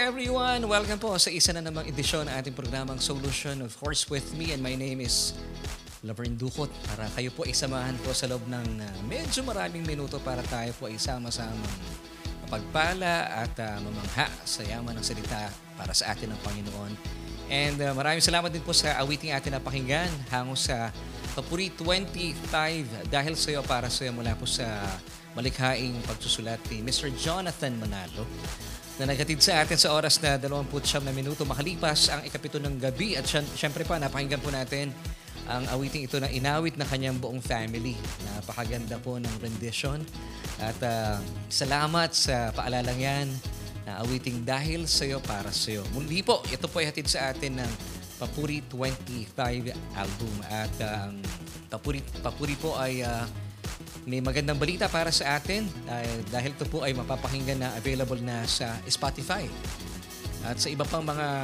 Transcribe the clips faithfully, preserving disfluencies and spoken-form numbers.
everyone! Welcome po sa isa na namang edisyon ng ating programang Solution, of course, with me, and my name is Laverne Ducot. Para kayo po ay samahan po sa loob ng uh, medyo maraming minuto para tayo po ay sama-samang mapagpala at uh, mamangha sa yaman ng salita para sa atin ng Panginoon. And uh, maraming salamat din po sa awiting atin na pakinggan hango sa Papuri twenty-five dahil sa iyo, para sa iyo, mula po sa malikhaing pagsusulat ni Mister Jonathan Manalo, na naghatid sa atin sa oras na dalawampu't siyam na minuto makalipas ang ikapito ng gabi. At syempre pa, napakinggan po natin ang awiting ito na inawit ng kanyang buong family. Napakaganda po ng rendition. At uh, salamat sa paalalang yan na awiting dahil sa'yo, para sa'yo. Muli po, ito po ay hatid sa atin ng Papuri twenty-five album. At ang uh, Papuri, Papuri po ay uh, may magandang balita para sa atin dahil, dahil ito po ay mapapakinggan na available na sa Spotify at sa iba pang mga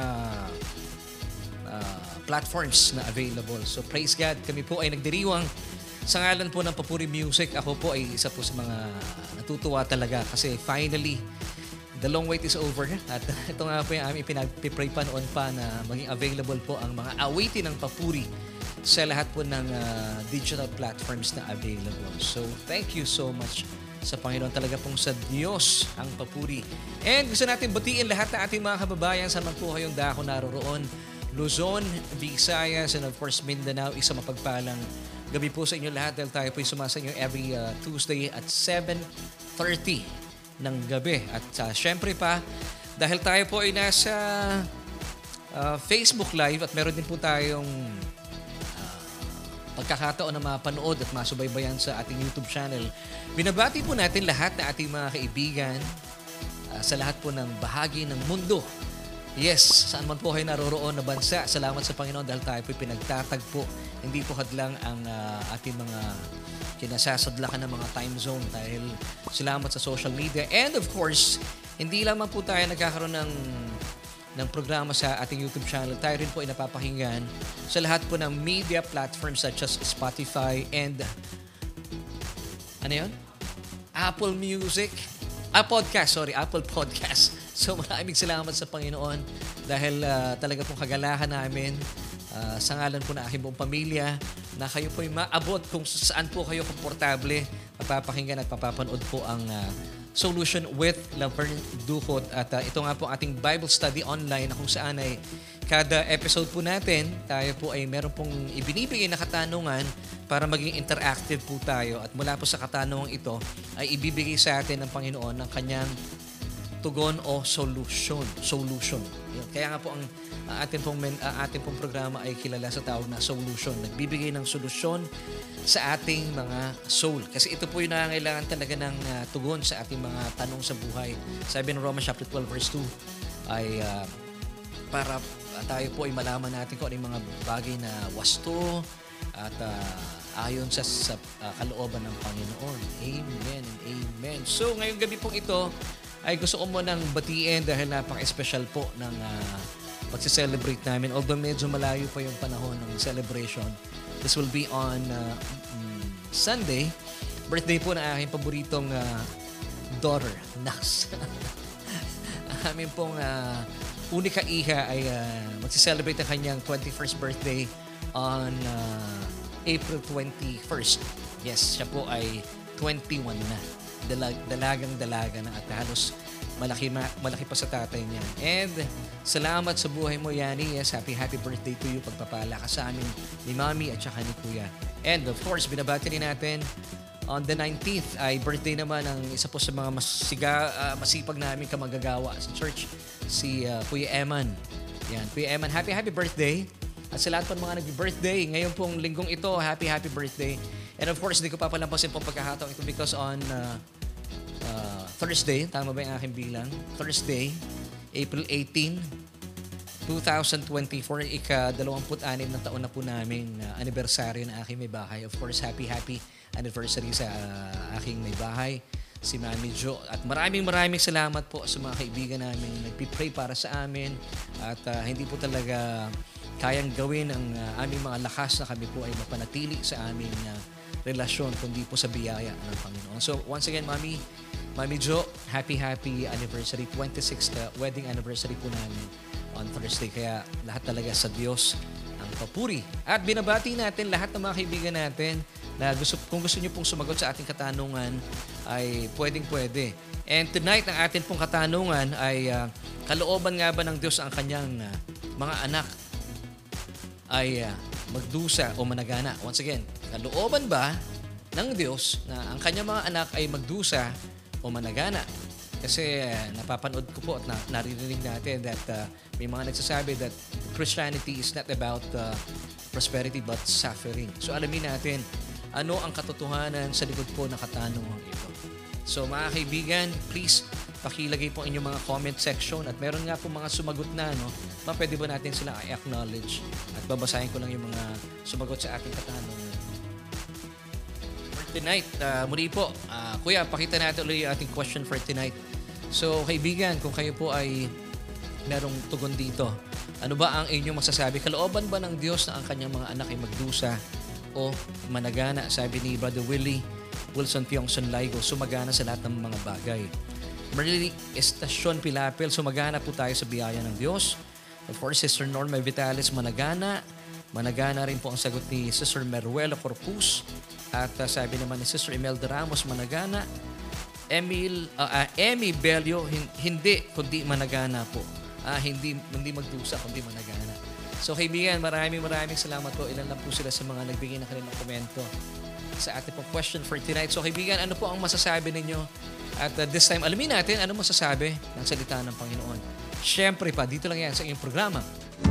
uh, platforms na available. So praise God, kami po ay nagdiriwang sa ngalan po ng Papuri Music. Ako po ay isa po sa mga natutuwa talaga kasi finally, the long wait is over. At ito nga po yung aming pinag-pray pa noon pa na maging available po ang mga awitin ng Papuri sa lahat po ng uh, digital platforms na available. So, thank you so much sa Panginoon. Talaga pong sa Diyos ang papuri. And gusto natin batiin lahat ng ating mga kababayan sa man po kayong dako naroroon. Luzon, Visayas, and of course Mindanao. Isa mapagpalang gabi po sa inyo lahat dahil tayo po sumasa inyo every uh, Tuesday at seven thirty ng gabi. At uh, syempre pa, dahil tayo po ay nasa uh, Facebook Live at meron din po tayong pagkakataon na mapanood at masubaybayan sa ating YouTube channel. Binabati po natin lahat na ating mga kaibigan uh, sa lahat po ng bahagi ng mundo. Yes, saan man po kayo naroroon na bansa. Salamat sa Panginoon dahil tayo po pinagtatagpo. Hindi po hadlang ang uh, ating mga kinasasadlakan ng mga time zone dahil salamat sa social media. And of course, hindi lamang po tayo nagkakaroon ng ng programa sa ating YouTube channel. Tayo rin po ay napapakinggan sa lahat po ng media platforms such as Spotify and ano yun? Apple Music. Ah, podcast, sorry. Apple Podcast. So maraming salamat sa Panginoon dahil uh, talaga pong kagalahan namin uh, sa ngalan po ng aking buong pamilya na kayo po ay maabot kung saan po kayo komportable mapapakinggan at mapapanood po ang uh, Solution with Laverne Ducot. At uh, ito nga po ating Bible study online na kung saan ay kada episode po natin, tayo po ay meron pong ibinibigay na katanungan para maging interactive po tayo. At mula po sa katanungan ito ay ibibigay sa atin ng Panginoon ng kanyang tugon o solution. Solution. Kaya nga po ang uh, ating, pong, uh, ating pong programa ay kilala sa tawag na solution. Nagbibigay ng solusyon sa ating mga soul. Kasi ito po yung nangangailangan talaga ng uh, tugon sa ating mga tanong sa buhay. Sabi ng Romans chapter twelve verse two ay uh, para uh, tayo po ay malaman natin kung ano yung mga bagay na wasto at uh, ayon sa, sa uh, kalooban ng Panginoon. Amen and amen. So ngayong gabi pong ito ay gusto ko mo nang batiin dahil napaka-special po ng uh, pagse-celebrate namin. Although medyo malayo pa yung panahon ng celebration. This will be on uh, um, Sunday. Birthday po ng aking paboritong uh, daughter, Nax. Ang aming pong uh, unika iha ay uh, magse-celebrate ang kanyang twenty-first birthday on uh, April twenty-first. Yes, siya po ay twenty-one na. Dalag, dalagang dalaga na at halos malaki, ma, malaki pa sa tatay niya. And salamat sa buhay mo, Yani. Yes, happy happy birthday to you. Pagpapala ka sa amin ni Mami at saka ni Kuya. And of course, binabati rin natin on the nineteenth ay birthday naman ng isa po sa mga masiga, uh, masipag namin kamagagawa sa church, si uh, Kuya Eman. Yan, Kuya Eman, happy happy birthday. At sa lahat po ng mga nag-birthday, ngayon pong linggong ito, happy happy birthday. And of course, hindi ko papalampasin pong pagkakataon ito because on uh, uh, Thursday, tama ba yung aking bilang? Thursday, April eighteenth, twenty twenty-four, ika-dalawampu't-anim na taon na po namin uh, anibersaryo ng aking may bahay. Of course, happy happy anniversary sa uh, aking may bahay, si Mami Jo. At maraming maraming salamat po sa mga kaibigan namin nagpipray para sa amin. At uh, hindi po talaga kayang gawin ang uh, aming mga lakas na kami po ay mapanatili sa aming uh, relasyon, kundi po sa biyaya ng Panginoon. So once again, Mami, Mami Jo, happy, happy anniversary. twenty-sixth uh, wedding anniversary po namin on Thursday. Kaya lahat talaga sa Diyos ang papuri. At binabati natin lahat ng mga kaibigan natin na gusto, kung gusto niyo pong sumagot sa ating katanungan ay pwedeng-pwede. And tonight, ang atin pong katanungan ay uh, kalooban nga ba ng Diyos ang kanyang uh, mga anak ay uh, magdusa o managana? Once again, kalooban ba ng Diyos na ang kanyang mga anak ay magdusa o managana? Kasi uh, napapanood ko po at na, naririnig natin that uh, may mga nagsasabi that Christianity is not about uh, prosperity but suffering. So alamin natin ano ang katotohanan sa likod po ng katanungan ito. So mga kaibigan, please pakilagay po inyong mga comment section at meron nga po mga sumagot na, no? Pwede ba natin sila i-acknowledge at babasahin ko lang yung mga sumagot sa ating katanungan. For tonight, uh, muli po, uh, Kuya, pakita natin ulit yung ating question for tonight. So kaibigan, kung kayo po ay merong tugon dito, ano ba ang inyong masasabi? Kalooban ba ng Diyos na ang kanyang mga anak ay magdusa o managana? Sabi ni Brother Willie Wilson Pyongson Laigo, sumagana sa lahat ng mga bagay. Marily Estasyon Pilapil, sumagana po tayo sa biyaya ng Diyos. Of course, Sister Norma Vitalis, managana. Managana rin po ang sagot ni Sister Meruela Corpus. At uh, sabi naman ni Sister Imelda Ramos, managana. Emil, uh, uh, Emmy Belio, hindi, kundi managana po. Ah, hindi, hindi magdusa, kundi managana. So kaibigan, maraming maraming salamat po. Ilan lang po sila sa mga nagbigay ng kanilang komento sa ating po question for tonight. So kaibigan, ano po ang masasabi ninyo? At uh, this time, alamin natin ano masasabi ng salita ng Panginoon. Siyempre pa, dito lang yan sa inyong programa.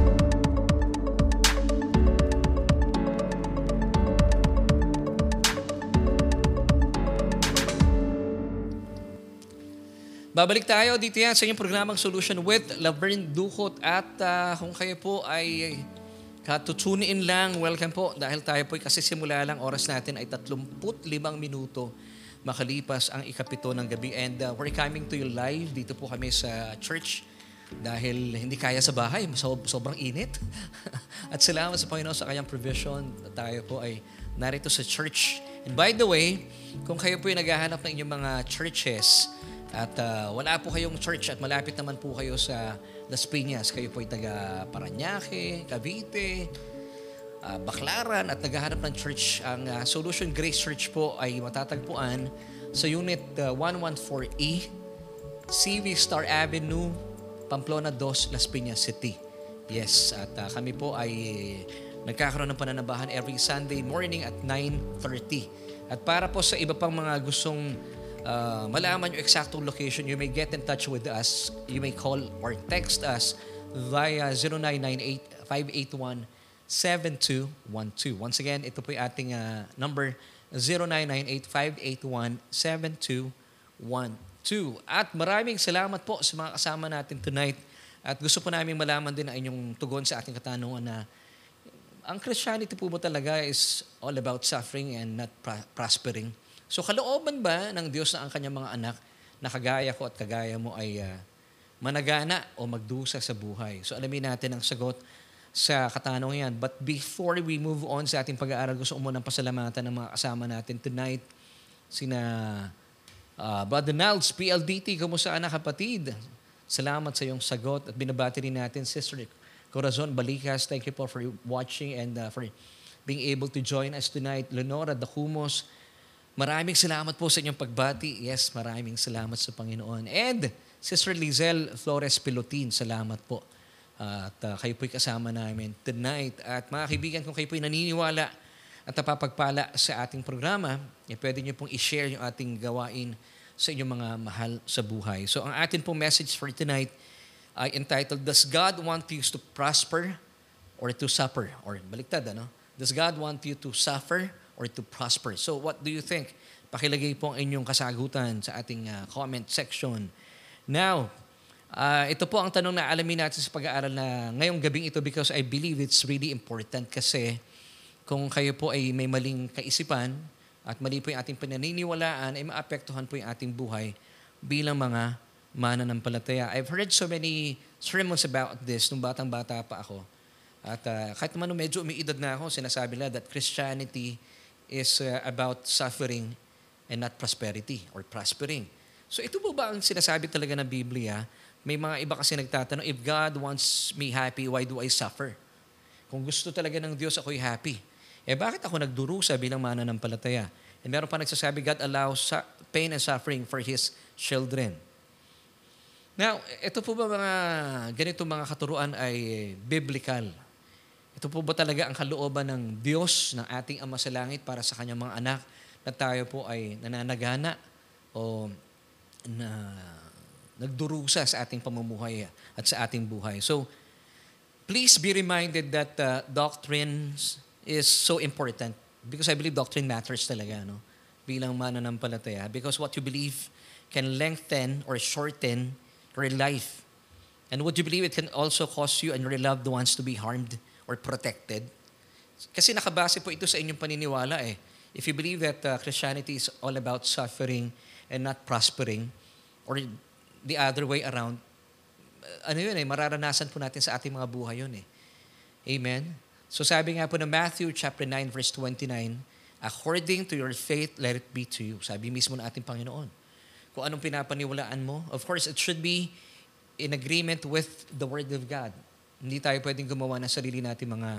Babalik tayo dito yan sa inyong programang Solution with Laverne Ducot. At uh, kung kayo po ay katutune in lang, welcome po. Dahil tayo po ay kasi simula lang, oras natin ay tatlumpu't limang minuto makalipas ang ikapito ng gabi. And uh, we're coming to you live. Dito po kami sa church dahil hindi kaya sa bahay. So, sobrang init. At salamat sa Panginoon sa kanyang provision. Tayo po ay narito sa church. And by the way, kung kayo po ay naghahanap ng inyong mga churches at uh, wala po kayong church at malapit naman po kayo sa Las Piñas, kayo po ay taga Parañaque, Cavite, uh, Baclaran at naghahanap ng church, ang uh, Solution Grace Church po ay matatagpuan sa Unit uh, one fourteen E, C V Star Avenue, Pamplona two, Las Piñas City. Yes, at uh, kami po ay nagkakaroon ng pananabahan every Sunday morning at nine thirty. At para po sa iba pang mga gustong Uh, malaman yung exactong location, you may get in touch with us. You may call or text us via zero nine nine eight, five eight one, seven two one two. Once again, ito po yung ating uh, number zero nine nine eight, five eight one, seven two one two. At maraming salamat po sa mga kasama natin tonight. At gusto po namin malaman din ang inyong tugon sa ating katanungan na ang Christianity po ba talaga is all about suffering and not pra- prospering? So kalooban ba ng Diyos na ang kanyang mga anak na kagaya ko at kagaya mo ay uh, managana o magdusa sa buhay? So alamin natin ang sagot sa katanungan yan. But before we move on sa ating pag-aaral, gusto ko munang pasalamatan ng mga kasama natin tonight. Sina uh, Brother Nalds, P L D T, kumusta anak kapatid? Salamat sa iyong sagot at binabati rin natin Sister Corazon Balikas. Thank you po for watching and uh, for being able to join us tonight. Lenora Dacumos, maraming salamat po sa inyong pagbati. Yes, maraming salamat sa Panginoon. And Sister Lizelle Flores Pilotin, salamat po. Uh, at uh, kayo po'y kasama namin tonight. At mga kaibigan, kung kayo po'y naniniwala at napapagpala sa ating programa, eh, pwede nyo pong i-share yung ating gawain sa inyong mga mahal sa buhay. So ang atin pong message for tonight ay entitled, Does God want you to prosper or to suffer? Or baliktad, ano? Does God want you to suffer or to prosper? So what do you think? Pakilagay po ang inyong kasagutan sa ating uh, comment section. Now, uh, ito po ang tanong na alamin natin sa pag-aaral na ngayong gabing ito because I believe it's really important kasi kung kayo po ay may maling kaisipan at mali po yung ating pananiniwalaan, ay maapektuhan po yung ating buhay bilang mga mananampalataya. I've heard so many sermons about this nung batang-bata pa ako. At uh, kahit naman medyo umiidad na ako, sinasabi nila that Christianity is uh, about suffering and not prosperity or prospering. So ito po ba ang sinasabi talaga ng Biblia? May mga iba kasi nagtatanong, if God wants me happy, why do I suffer? Kung gusto talaga ng Diyos ako'y happy, eh bakit ako nagdurusa bilang mananampalataya? And meron pa nagsasabi, God allows su- pain and suffering for His children. Now, ito po ba mga ganito mga katuruan ay biblical? Ito po ba talaga ang kalooban ng Diyos, ng ating Ama sa Langit para sa Kanyang mga anak na tayo po ay nananagana o na nagdurusa sa ating pamumuhay at sa ating buhay? So, please be reminded that uh, doctrines is so important because I believe doctrine matters talaga, no? Bilang mananampalataya, because what you believe can lengthen or shorten your life. And what you believe, it can also cause you and your loved ones to be harmed or protected. Kasi nakabase po ito sa inyong paniniwala eh. If you believe that uh, Christianity is all about suffering and not prospering, or the other way around, ano yun eh, mararanasan po natin sa ating mga buhay yun eh. Amen? So sabi nga po na Matthew chapter nine verse twenty-nine, according to your faith, let it be to you. Sabi mismo ng ating Panginoon. Kung anong pinapaniwalaan mo, of course, it should be in agreement with the Word of God. Hindi tayo pwedeng gumawa ng sarili natin mga,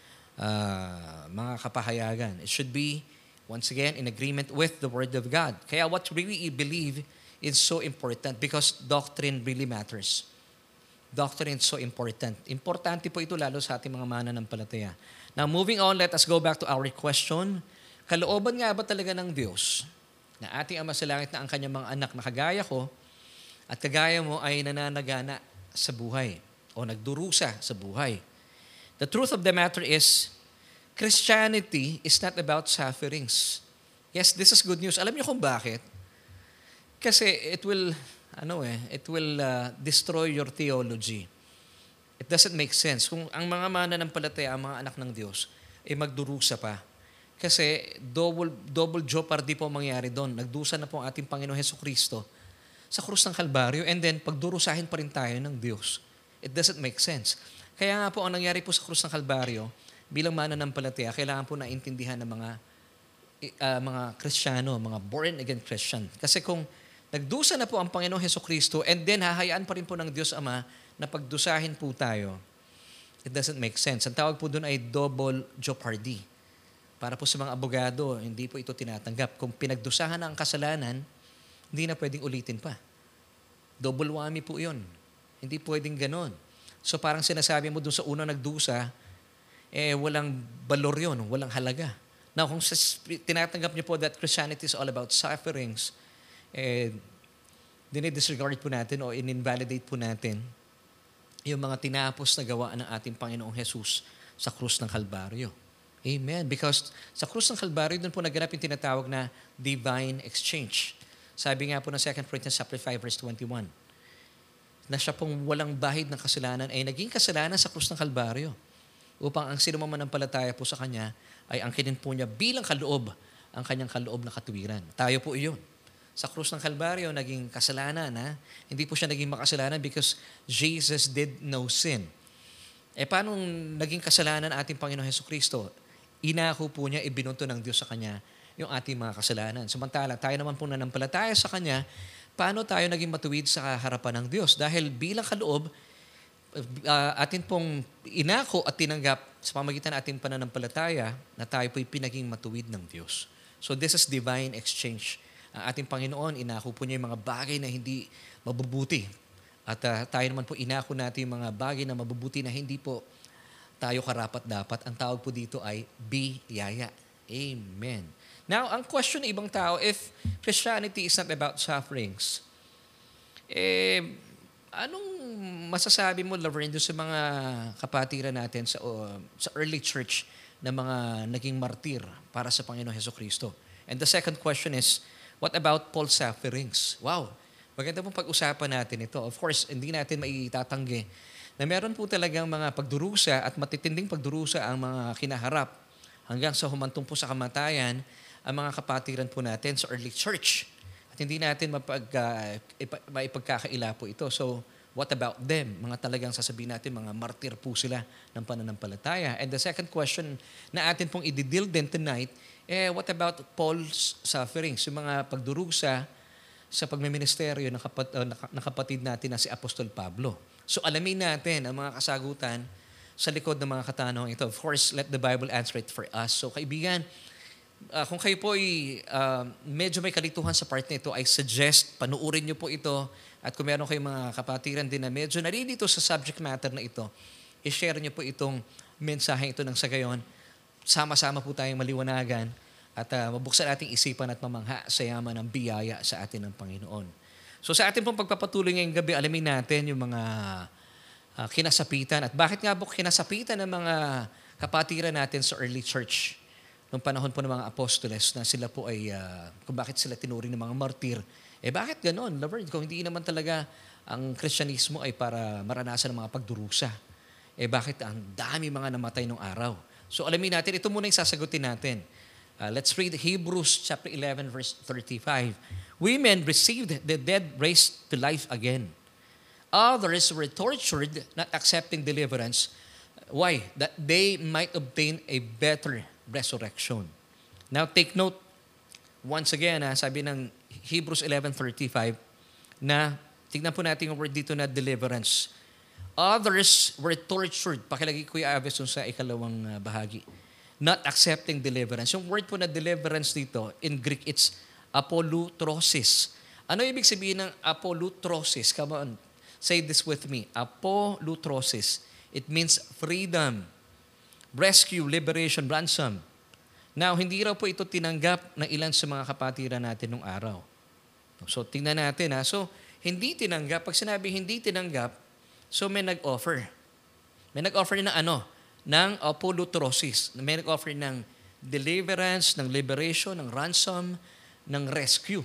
uh, mga kapahayagan. It should be, once again, in agreement with the Word of God. Kaya what really you believe is so important because doctrine really matters. Doctrine is so important. Importante po ito lalo sa ating mga mananampalataya. Now, moving on, let us go back to our question. Kalooban nga ba talaga ng Diyos na ating Ama sa Langit na ang kanyang mga anak na kagaya ko at kagaya mo ay nananagana sa buhay o nagdurusa sa buhay? The truth of the matter is, Christianity is not about sufferings. Yes, this is good news. Alam niyo kung bakit? Kasi it will, ano eh, it will uh, destroy your theology. It doesn't make sense. Kung ang mga mananampalataya, ang mga anak ng Diyos, ay eh magdurusa pa. Kasi double, double jeopardy po ang mangyari doon. Nagdusa na po ang ating Panginoon Hesukristo sa krus ng Kalbaryo and then pagdurusahin pa rin tayo ng Diyos. It doesn't make sense. Kaya nga po ang nangyari po sa krus ng Kalbaryo, bilang mananampalataya, kailangan po naintindihan ng mga uh, mga Kristiyano, mga born-again Christian. Kasi kung nagdusa na po ang Panginoong Hesukristo and then hahayaan pa rin po ng Diyos Ama na pagdusahin po tayo, it doesn't make sense. Ang tawag po doon ay double jeopardy. Para po sa mga abogado, hindi po ito tinatanggap. Kung pinagdusahan na ang kasalanan, hindi na pwedeng ulitin pa. Double whammy po yun. Hindi pwedeng ganon. So parang sinasabi mo doon sa unang nagdusa, eh walang balor yun, walang halaga. Now, kung tinatanggap niyo po that Christianity is all about sufferings, eh, dinidisregard po natin o in-invalidate po natin yung mga tinapos na gawa ng ating Panginoong Jesus sa krus ng Kalbaryo. Amen. Because sa krus ng Kalbaryo, doon po naganap yung tinatawag na divine exchange. Sabi nga po ng Second Corinthians chapter five verse twenty-one, na siya pong walang bahid ng kasalanan ay naging kasalanan sa krus ng Kalbaryo upang ang sino mananampalataya po sa Kanya ay angkinin po niya bilang kaloob ang Kanyang kaloob na katuwiran. Tayo po iyon. Sa krus ng Kalbaryo, naging kasalanan. Ha? Hindi po siya naging makasalanan because Jesus did no sin. Eh paano naging kasalanan ating Panginoon Hesukristo? Inako po niya, ibinunto ng Diyos sa Kanya yung ating mga kasalanan. Samantala, tayo naman po nanampalataya sa Kanya, paano tayo naging matuwid sa harapan ng Diyos? Dahil bilang kaloob, uh, atin pong inako at tinanggap sa pamagitan ng ating pananampalataya na tayo po'y pinaging matuwid ng Diyos. So this is divine exchange. Ang ating Panginoon, inako po niya yung mga bagay na hindi mabubuti. At uh, tayo naman po inako natin yung mga bagay na mabubuti na hindi po tayo karapat-dapat. Ang tawag po dito ay biyaya. Amen. Now, ang question ng ibang tao, if Christianity is not about sufferings, eh, anong masasabi mo, Laverne, doon sa mga kapatiran natin sa, uh, sa early church na mga naging martir para sa Panginoon Hesukristo? And the second question is, what about Paul's sufferings? Wow, maganda pong pag-usapan natin ito. Of course, hindi natin maitatanggi na meron po talagang mga pagdurusa at matitinding pagdurusa ang mga kinaharap hanggang sa humantong po sa kamatayan ang mga kapatiran po natin sa early church. At hindi natin mapag, uh, ipa, maipagkakaila po ito. So, what about them? Mga talagang sasabihin natin, mga martir po sila ng pananampalataya. And the second question na atin pong i-deal din tonight, eh, what about Paul's sufferings? Yung mga pagdurusa sa pagmiministeryo ng, kapat, uh, ng kapatid natin na si Apostol Pablo. So alamin natin ang mga kasagutan sa likod ng mga katanungan ito. Of course, let the Bible answer it for us. So kaibigan, Uh, kung kayo po ay uh, medyo may kalituhan sa part na ito, I suggest panuurin niyo po ito at kung meron kayong mga kapatiran din na medyo naririto sa subject matter na ito, i-share niyo po itong mensahe ito ng sa gayon. Sama-sama po tayong maliwanagan at uh, mabuksan ating isipan at mamangha sa yaman ng biyaya sa atin ng Panginoon. So sa ating pong pagpapatuloy ngayong gabi, alamin natin yung mga uh, kinasapitan at bakit nga po kinasapitan ng mga kapatiran natin sa early church noong panahon po ng mga apostoles na sila po ay, uh, kung bakit sila tinuring ng mga martir. Eh bakit ganon, Lord? Kung hindi naman talaga ang Kristyanismo ay para maranasan ng mga pagdurusa. Eh bakit ang dami mga namatay nung araw? So alamin natin, ito muna yung sasagutin natin. Uh, let's read Hebrews chapter eleven verse thirty-five. Women received the dead raised to life again. Others were tortured, not accepting deliverance. Why? That they might obtain a better resurrection. Now take note, once again, ha, sabi ng Hebrews eleven thirty-five, na tignan po natin yung word dito na deliverance. Others were tortured. Pakilagay ko yung Aves sa ikalawang uh, bahagi. Not accepting deliverance. Yung word po na deliverance dito, in Greek, it's apolutrosis. Ano ibig sabihin ng apolutrosis? Come on, say this with me. Apolutrosis. It means freedom, rescue, liberation, ransom. Now, hindi raw po ito tinanggap ng ilan sa mga kapatiran natin nung araw. So, tingnan natin ha. So, hindi tinanggap. Pag sinabi hindi tinanggap, so may nag-offer. May nag-offer ng ano? Ng apolutrosis. May nag-offer ng deliverance, ng liberation, ng ransom, ng rescue.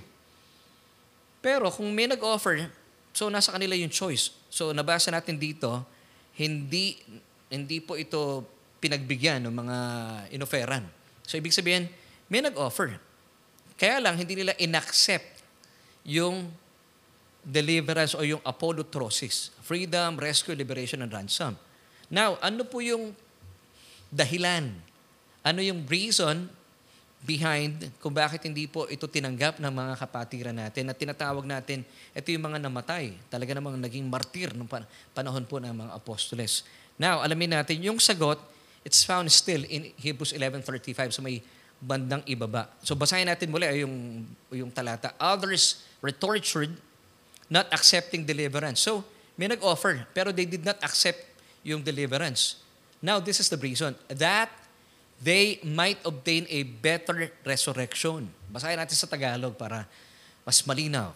Pero kung may nag-offer, so nasa kanila yung choice. So, nabasa natin dito, hindi hindi po ito pinagbigyan ng mga inoferan. So, ibig sabihin, may nag-offer. Kaya lang, hindi nila inaccept yung deliverance o yung apolutrosis. Freedom, rescue, liberation, and ransom. Now, ano po yung dahilan? Ano yung reason behind kung bakit hindi po ito tinanggap ng mga kapatiran natin at tinatawag natin, ito yung mga namatay. Talaga namang naging martir ng panahon po ng mga apostoles. Now, alamin natin, yung sagot, it's found still in Hebrews eleven thirty-five sa may bandang ibaba. So basahin natin muli yung, yung talata. Others were tortured, not accepting deliverance. So may nag-offer, pero they did not accept yung deliverance. Now this is the reason. That they might obtain a better resurrection. Basahin natin sa Tagalog para mas malinaw.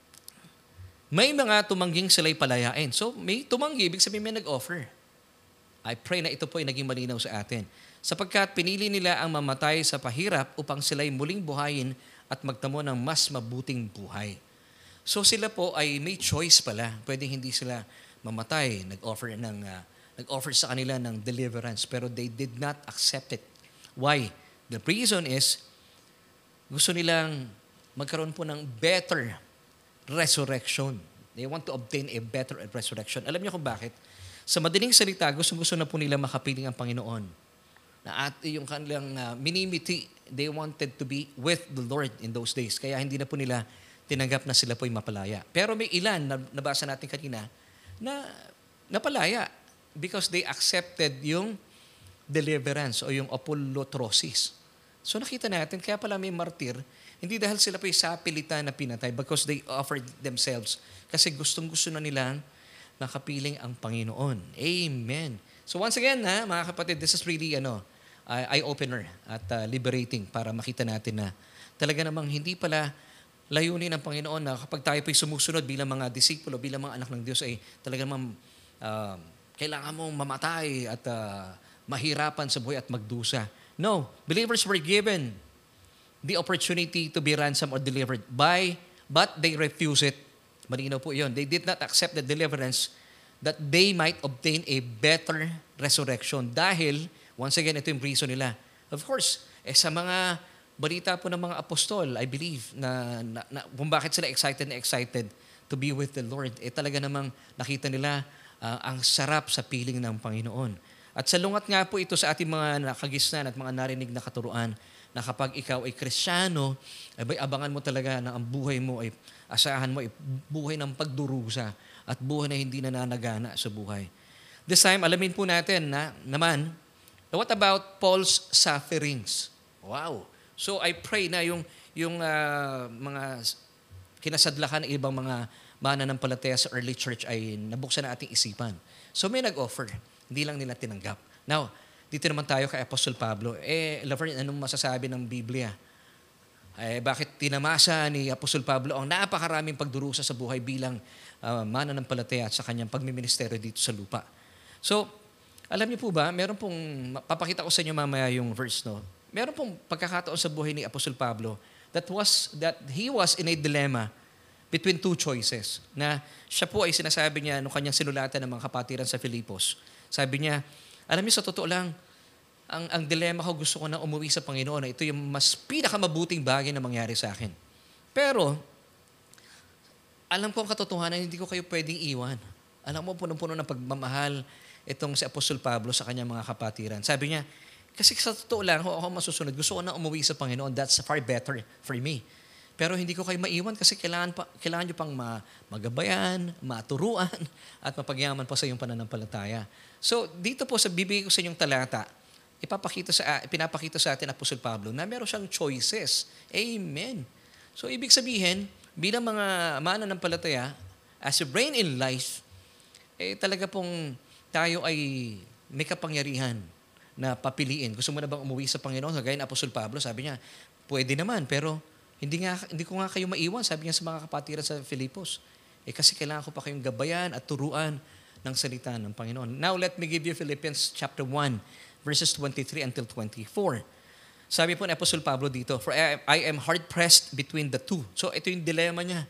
May mga tumangging sila'y palayain. So may tumanggi, ibig sabihin may nag-offer. I pray na ito po ay naging malinaw sa atin. Sapagkat pinili nila ang mamatay sa pahirap upang sila'y muling buhayin at magtamo ng mas mabuting buhay. So sila po ay may choice pala. Pwede hindi sila mamatay. Nag-offer, ng, uh, nag-offer sa kanila ng deliverance pero they did not accept it. Why? The reason is gusto nilang magkaroon po ng better resurrection. They want to obtain a better resurrection. Alam niyo kung bakit? Sa madaling salita, gusto-gusto na po nila makapiling ang Panginoon. Na at yung kanilang uh, minimiti, they wanted to be with the Lord in those days. Kaya hindi na po nila tinanggap na sila po ay mapalaya. Pero may ilan, na nabasa natin kanina, na napalaya because they accepted yung deliverance o yung apolutrosis. So nakita natin, kaya pala may martir, hindi dahil sila po ay sapilitan na pinatay because they offered themselves. Kasi gustong-gusto na nilang nakapiling ang Panginoon. Amen. So once again, ha, mga kapatid, this is really ano, uh, eye-opener at uh, liberating para makita natin na talaga namang hindi pala layunin ng Panginoon na kapag tayo po'y sumusunod bilang mga disipulo, bilang mga anak ng Diyos, ay talaga namang uh, kailangan mong mamatay at uh, mahirapan sa buhay at magdusa. No, believers were given the opportunity to be ransomed or delivered by, but they refuse it. Malinaw po yun. They did not accept the deliverance that they might obtain a better resurrection. Dahil, once again, ito yung reason nila. Of course, eh, sa mga balita po ng mga apostol, I believe, na, na, na kung bakit sila excited na excited, to be with the Lord. Eh talaga namang nakita nila uh, ang sarap sa piling ng Panginoon. At salungat nga po ito sa ating mga nakagisnan at mga narinig na katuruan na kapag ikaw ay Kristiyano, ay abangan mo talaga na ang buhay mo ay asahan mo ay buhay ng pagdurusa at buhay na hindi nananagana sa buhay. This time, alamin po natin na naman, what about Paul's sufferings? Wow! So I pray na yung, yung uh, mga kinasadlakan ng ibang mga mananampalataya sa early church ay nabuksan na ating isipan. So may nag-offer, hindi lang nila tinanggap. Now, dito naman tayo kay Apostol Pablo. Eh, Laverne, anong masasabi ng Biblia? Eh, bakit tinamasa ni Apostol Pablo ang napakaraming pagdurusa sa buhay bilang uh, mananampalataya at sa kanyang pagmiministeryo dito sa lupa? So, alam niyo po ba, meron pong, papakita ko sa inyo mamaya yung verse, no? Meron pong pagkakataon sa buhay ni Apostol Pablo that was, that he was in a dilemma between two choices. Na siya po ay sinasabi niya nung kanyang sinulatan ng mga kapatiran sa Filipos. Sabi niya, alam niyo, sa totoo lang, ang, ang dilema ko, gusto ko na umuwi sa Panginoon na ito yung mas pinakamabuting bagay na mangyari sa akin. Pero, alam ko ang katotohanan, hindi ko kayo pwedeng iwan. Alam mo, punong-puno ng pagmamahal itong si Apostol Pablo sa kanyang mga kapatiran. Sabi niya, kasi sa totoo lang, ako, ako masusunod, gusto ko na umuwi sa Panginoon. That's far better for me. Pero hindi ko kayo maiwan kasi kailangan, pa, kailangan nyo pang ma, magabayan, maturuan, at mapagyaman pa sa iyong pananampalataya. So, dito po sa bibigay ko sa inyong talata, ipapakita sa, pinapakita sa atin Apostol Pablo na meron siyang choices. Amen. So, ibig sabihin, bilang mga mananampalataya, as you reign in life, eh talaga pong tayo ay may kapangyarihan na papiliin. Gusto mo na bang umuwi sa Panginoon? Kagaya ni Apostol Pablo, sabi niya, pwede naman, pero hindi nga hindi ko nga kayo maiwan, sabi niya sa mga kapatiran sa Filipos. Eh kasi kailangan ko pa kayong gabayan at turuan ng salita ng Panginoon. Now, let me give you Philippians chapter one, verses twenty-three until twenty-four. Sabi po ni Apostol Pablo dito, for I, I am hard-pressed between the two. So, ito yung dilemma niya.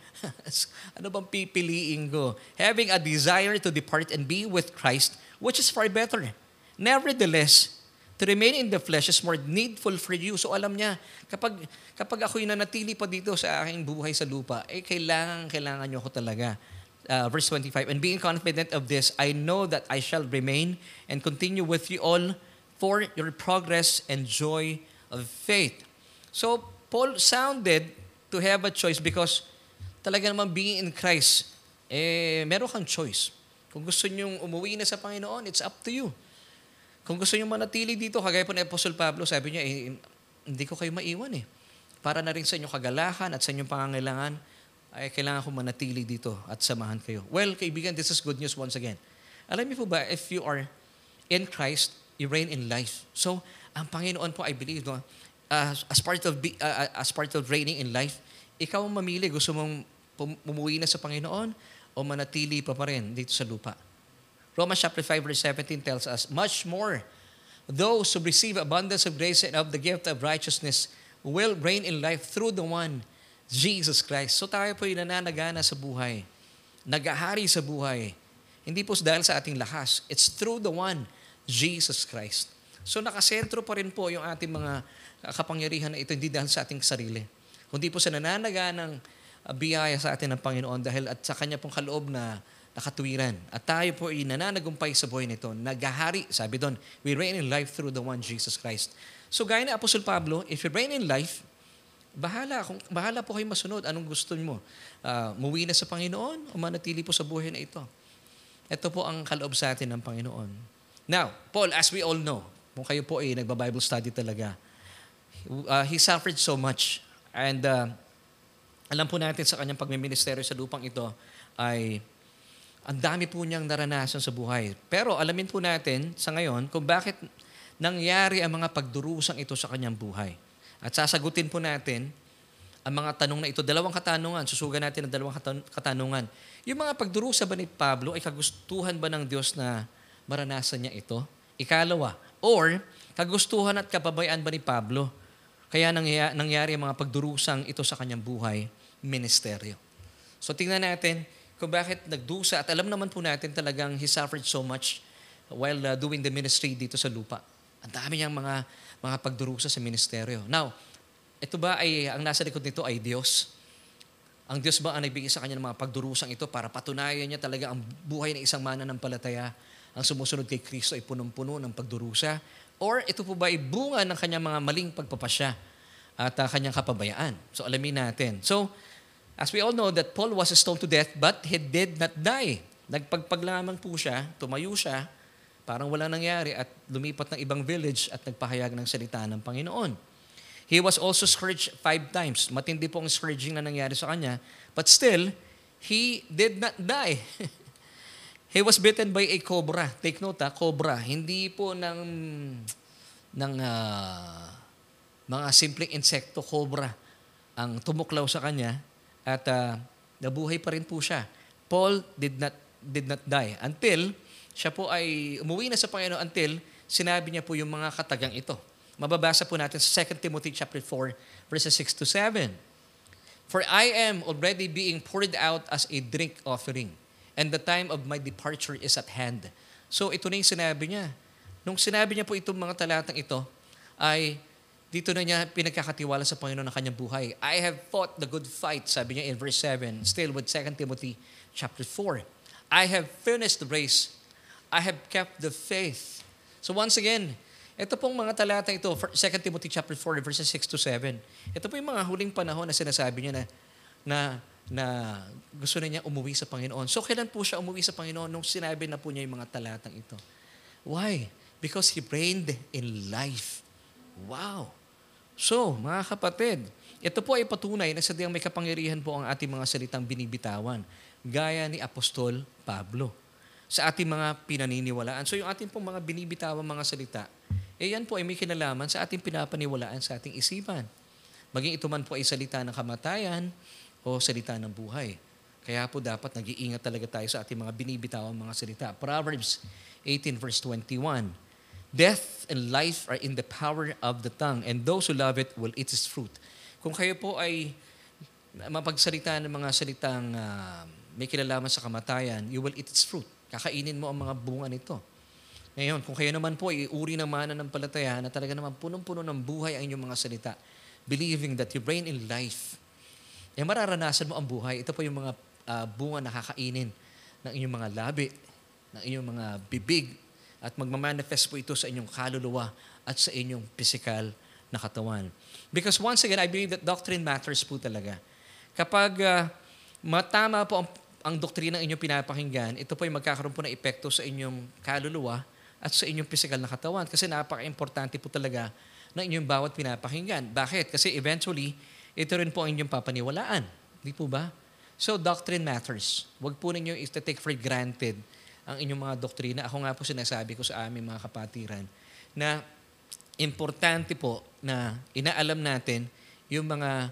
Ano bang pipiliin ko? Having a desire to depart and be with Christ, which is far better. Nevertheless, to remain in the flesh is more needful for you. So, alam niya, kapag, kapag ako'y nanatili pa dito sa aking buhay sa lupa, eh, kailangan, kailangan niyo ako talaga. Uh, verse twenty-five, and being confident of this, I know that I shall remain and continue with you all for your progress and joy of faith. So, Paul sounded to have a choice because talaga naman being in Christ, eh, meron kang choice. Kung gusto nyong umuwi na sa Panginoon, it's up to you. Kung gusto nyong manatili dito, kagaya po ni Apostol Pablo, sabi niya, eh, hindi ko kayo maiwan eh. Para na rin sa inyong kagalahan at sa inyong pangangailangan, ay kailangan ko manatili dito at samahan kayo. Well, kaibigan, this is good news once again. Alam niyo po ba, if you are in Christ, you reign in life. So, ang Panginoon po, I believe, no, uh, as part of be, uh, as part of reigning in life, ikaw ang mamili, gusto mong umuwi na sa Panginoon o manatili pa pa rin dito sa lupa. Romans chapter five verse seventeen tells us, much more, those who receive abundance of grace and of the gift of righteousness will reign in life through the one, Jesus Christ. So tayo po yung nananagana sa buhay, nag-ahari sa buhay. Hindi po dahil sa ating lakas. It's through the one, Jesus Christ. So nakasentro pa rin po yung ating mga kapangyarihan na ito, hindi dahil sa ating sarili. Kundi po sa nananaganang biyaya sa atin ng Panginoon dahil at sa Kanya pong kaloob na nakatuwiran. At tayo po ay nananagumpay sa buhay nito. Nagahari, sabi doon, we reign in life through the one, Jesus Christ. So gaya ni Apostol Pablo, if you reign in life, bahala, kung, bahala po kayo masunod. Anong gusto mo? Uh, muwi na sa Panginoon o manatili po sa buhay na ito? Ito po ang kaloob sa atin ng Panginoon. Now, Paul, as we all know, kung kayo po ay nagba-Bible study talaga, uh, he suffered so much. And uh, alam po natin sa kanyang pagmiministeryo sa lupang ito ay ang dami po niyang naranasan sa buhay. Pero alamin po natin sa ngayon kung bakit nangyari ang mga pagdurusang ito sa kanyang buhay. At sasagutin po natin ang mga tanong na ito. Dalawang katanungan. Susugan natin ang dalawang katanungan. Yung mga pagdurusa ba ni Pablo ay kagustuhan ba ng Diyos na maranasan niya ito? Ikalawa, or kagustuhan at kapabayaan ba ni Pablo? Kaya nangyari, nangyari ang mga pagdurusang ito sa kanyang buhay, ministeryo. So tingnan natin kung bakit nagdusa. At alam naman po natin talagang he suffered so much while uh, doing the ministry dito sa lupa. Ang dami niyang mga, mga pagdurusa sa ministeryo. Now, ito ba ay, ang nasa likod nito ay Diyos? Ang Diyos ba ang nagbigay sa kanya ng mga pagdurusang ito para patunayan niya talaga ang buhay ng isang mananampalataya? Ang sumusunod kay Kristo ay punong-puno ng pagdurusa? Or ito po ba ay bunga ng kanyang mga maling pagpapasya at uh, kanyang kapabayaan? So alamin natin. So, as we all know that Paul was stoned to death but he did not die. Nagpagpag lamang po siya, tumayo siya, parang wala nangyari at lumipat ng ibang village at nagpahayag ng salita ng Panginoon. He was also scourged five times. Matindi po ang scourging na nangyari sa kanya. But still, he did not die. He was bitten by a cobra. Take note ha, cobra. Hindi po ng, ng uh, mga simpleng insekto, cobra, ang tumuklaw sa kanya. At uh, nabuhay pa rin po siya. Paul did not did not die until siya po ay umuwi na sa Panginoon until sinabi niya po yung mga katagang ito. Mababasa po natin sa Second Timothy chapter four verses six to seven. For I am already being poured out as a drink offering, and the time of my departure is at hand. So ito na yung sinabi niya. Nung sinabi niya po itong mga talatang ito, ay dito na niya pinagkakatiwala sa Panginoon ng kanyang buhay. I have fought the good fight, sabi niya in verse seven, still with Second Timothy chapter four. I have finished the race. I have kept the faith. So once again, ito pong mga talata ito, Second Timothy chapter four, verses six to seven. Ito po yung mga huling panahon na sinasabi niya na, na, na gusto na niya umuwi sa Panginoon. So kailan po siya umuwi sa Panginoon? Nung sinabi na po niya yung mga talatang ito. Why? Because he reigned in life. Wow! So, mga kapatid, ito po ay patunay na sadyang may kapangyarihan po ang ating mga salitang binibitawan, gaya ni Apostol Pablo, sa ating mga pinaniniwalaan. So, yung ating pong mga binibitawan mga salita, eh yan po ay may kinalaman sa ating pinapaniwalaan sa ating isipan. Maging ito man po ay salita ng kamatayan o salita ng buhay. Kaya po dapat nag-iingat talaga tayo sa ating mga binibitawan mga salita. Proverbs eighteen verse twenty-one. Death and life are in the power of the tongue, and those who love it will eat its fruit. Kung kayo po ay mapagsalita ng mga salitang uh, may kinalaman sa kamatayan, you will eat its fruit. Kakainin mo ang mga bunga nito. Ngayon, kung kayo naman po ay uri ng mananampalataya na talaga naman punong-puno ng buhay ang inyong mga salita, believing that you reign in life, eh mararanasan mo ang buhay. Ito po yung mga uh, bunga na kakainin ng inyong mga labi, ng inyong mga bibig, at magmamanifest po ito sa inyong kaluluwa at sa inyong physical na katawan. Because once again, I believe that doctrine matters po talaga. Kapag uh, matama po ang, ang doktrina ng inyong pinapakinggan, ito po ay magkakaroon po ng epekto sa inyong kaluluwa at sa inyong physical na katawan. Kasi napaka-importante po talaga ng inyong bawat pinapakinggan. Bakit? Kasi eventually, ito rin po ang inyong papaniwalaan. Di po ba? So, doctrine matters. Huwag po ninyo i-take for granted ang inyong mga doktrina. Ako nga po sinasabi ko sa aming mga kapatiran na importante po na inaalam natin yung mga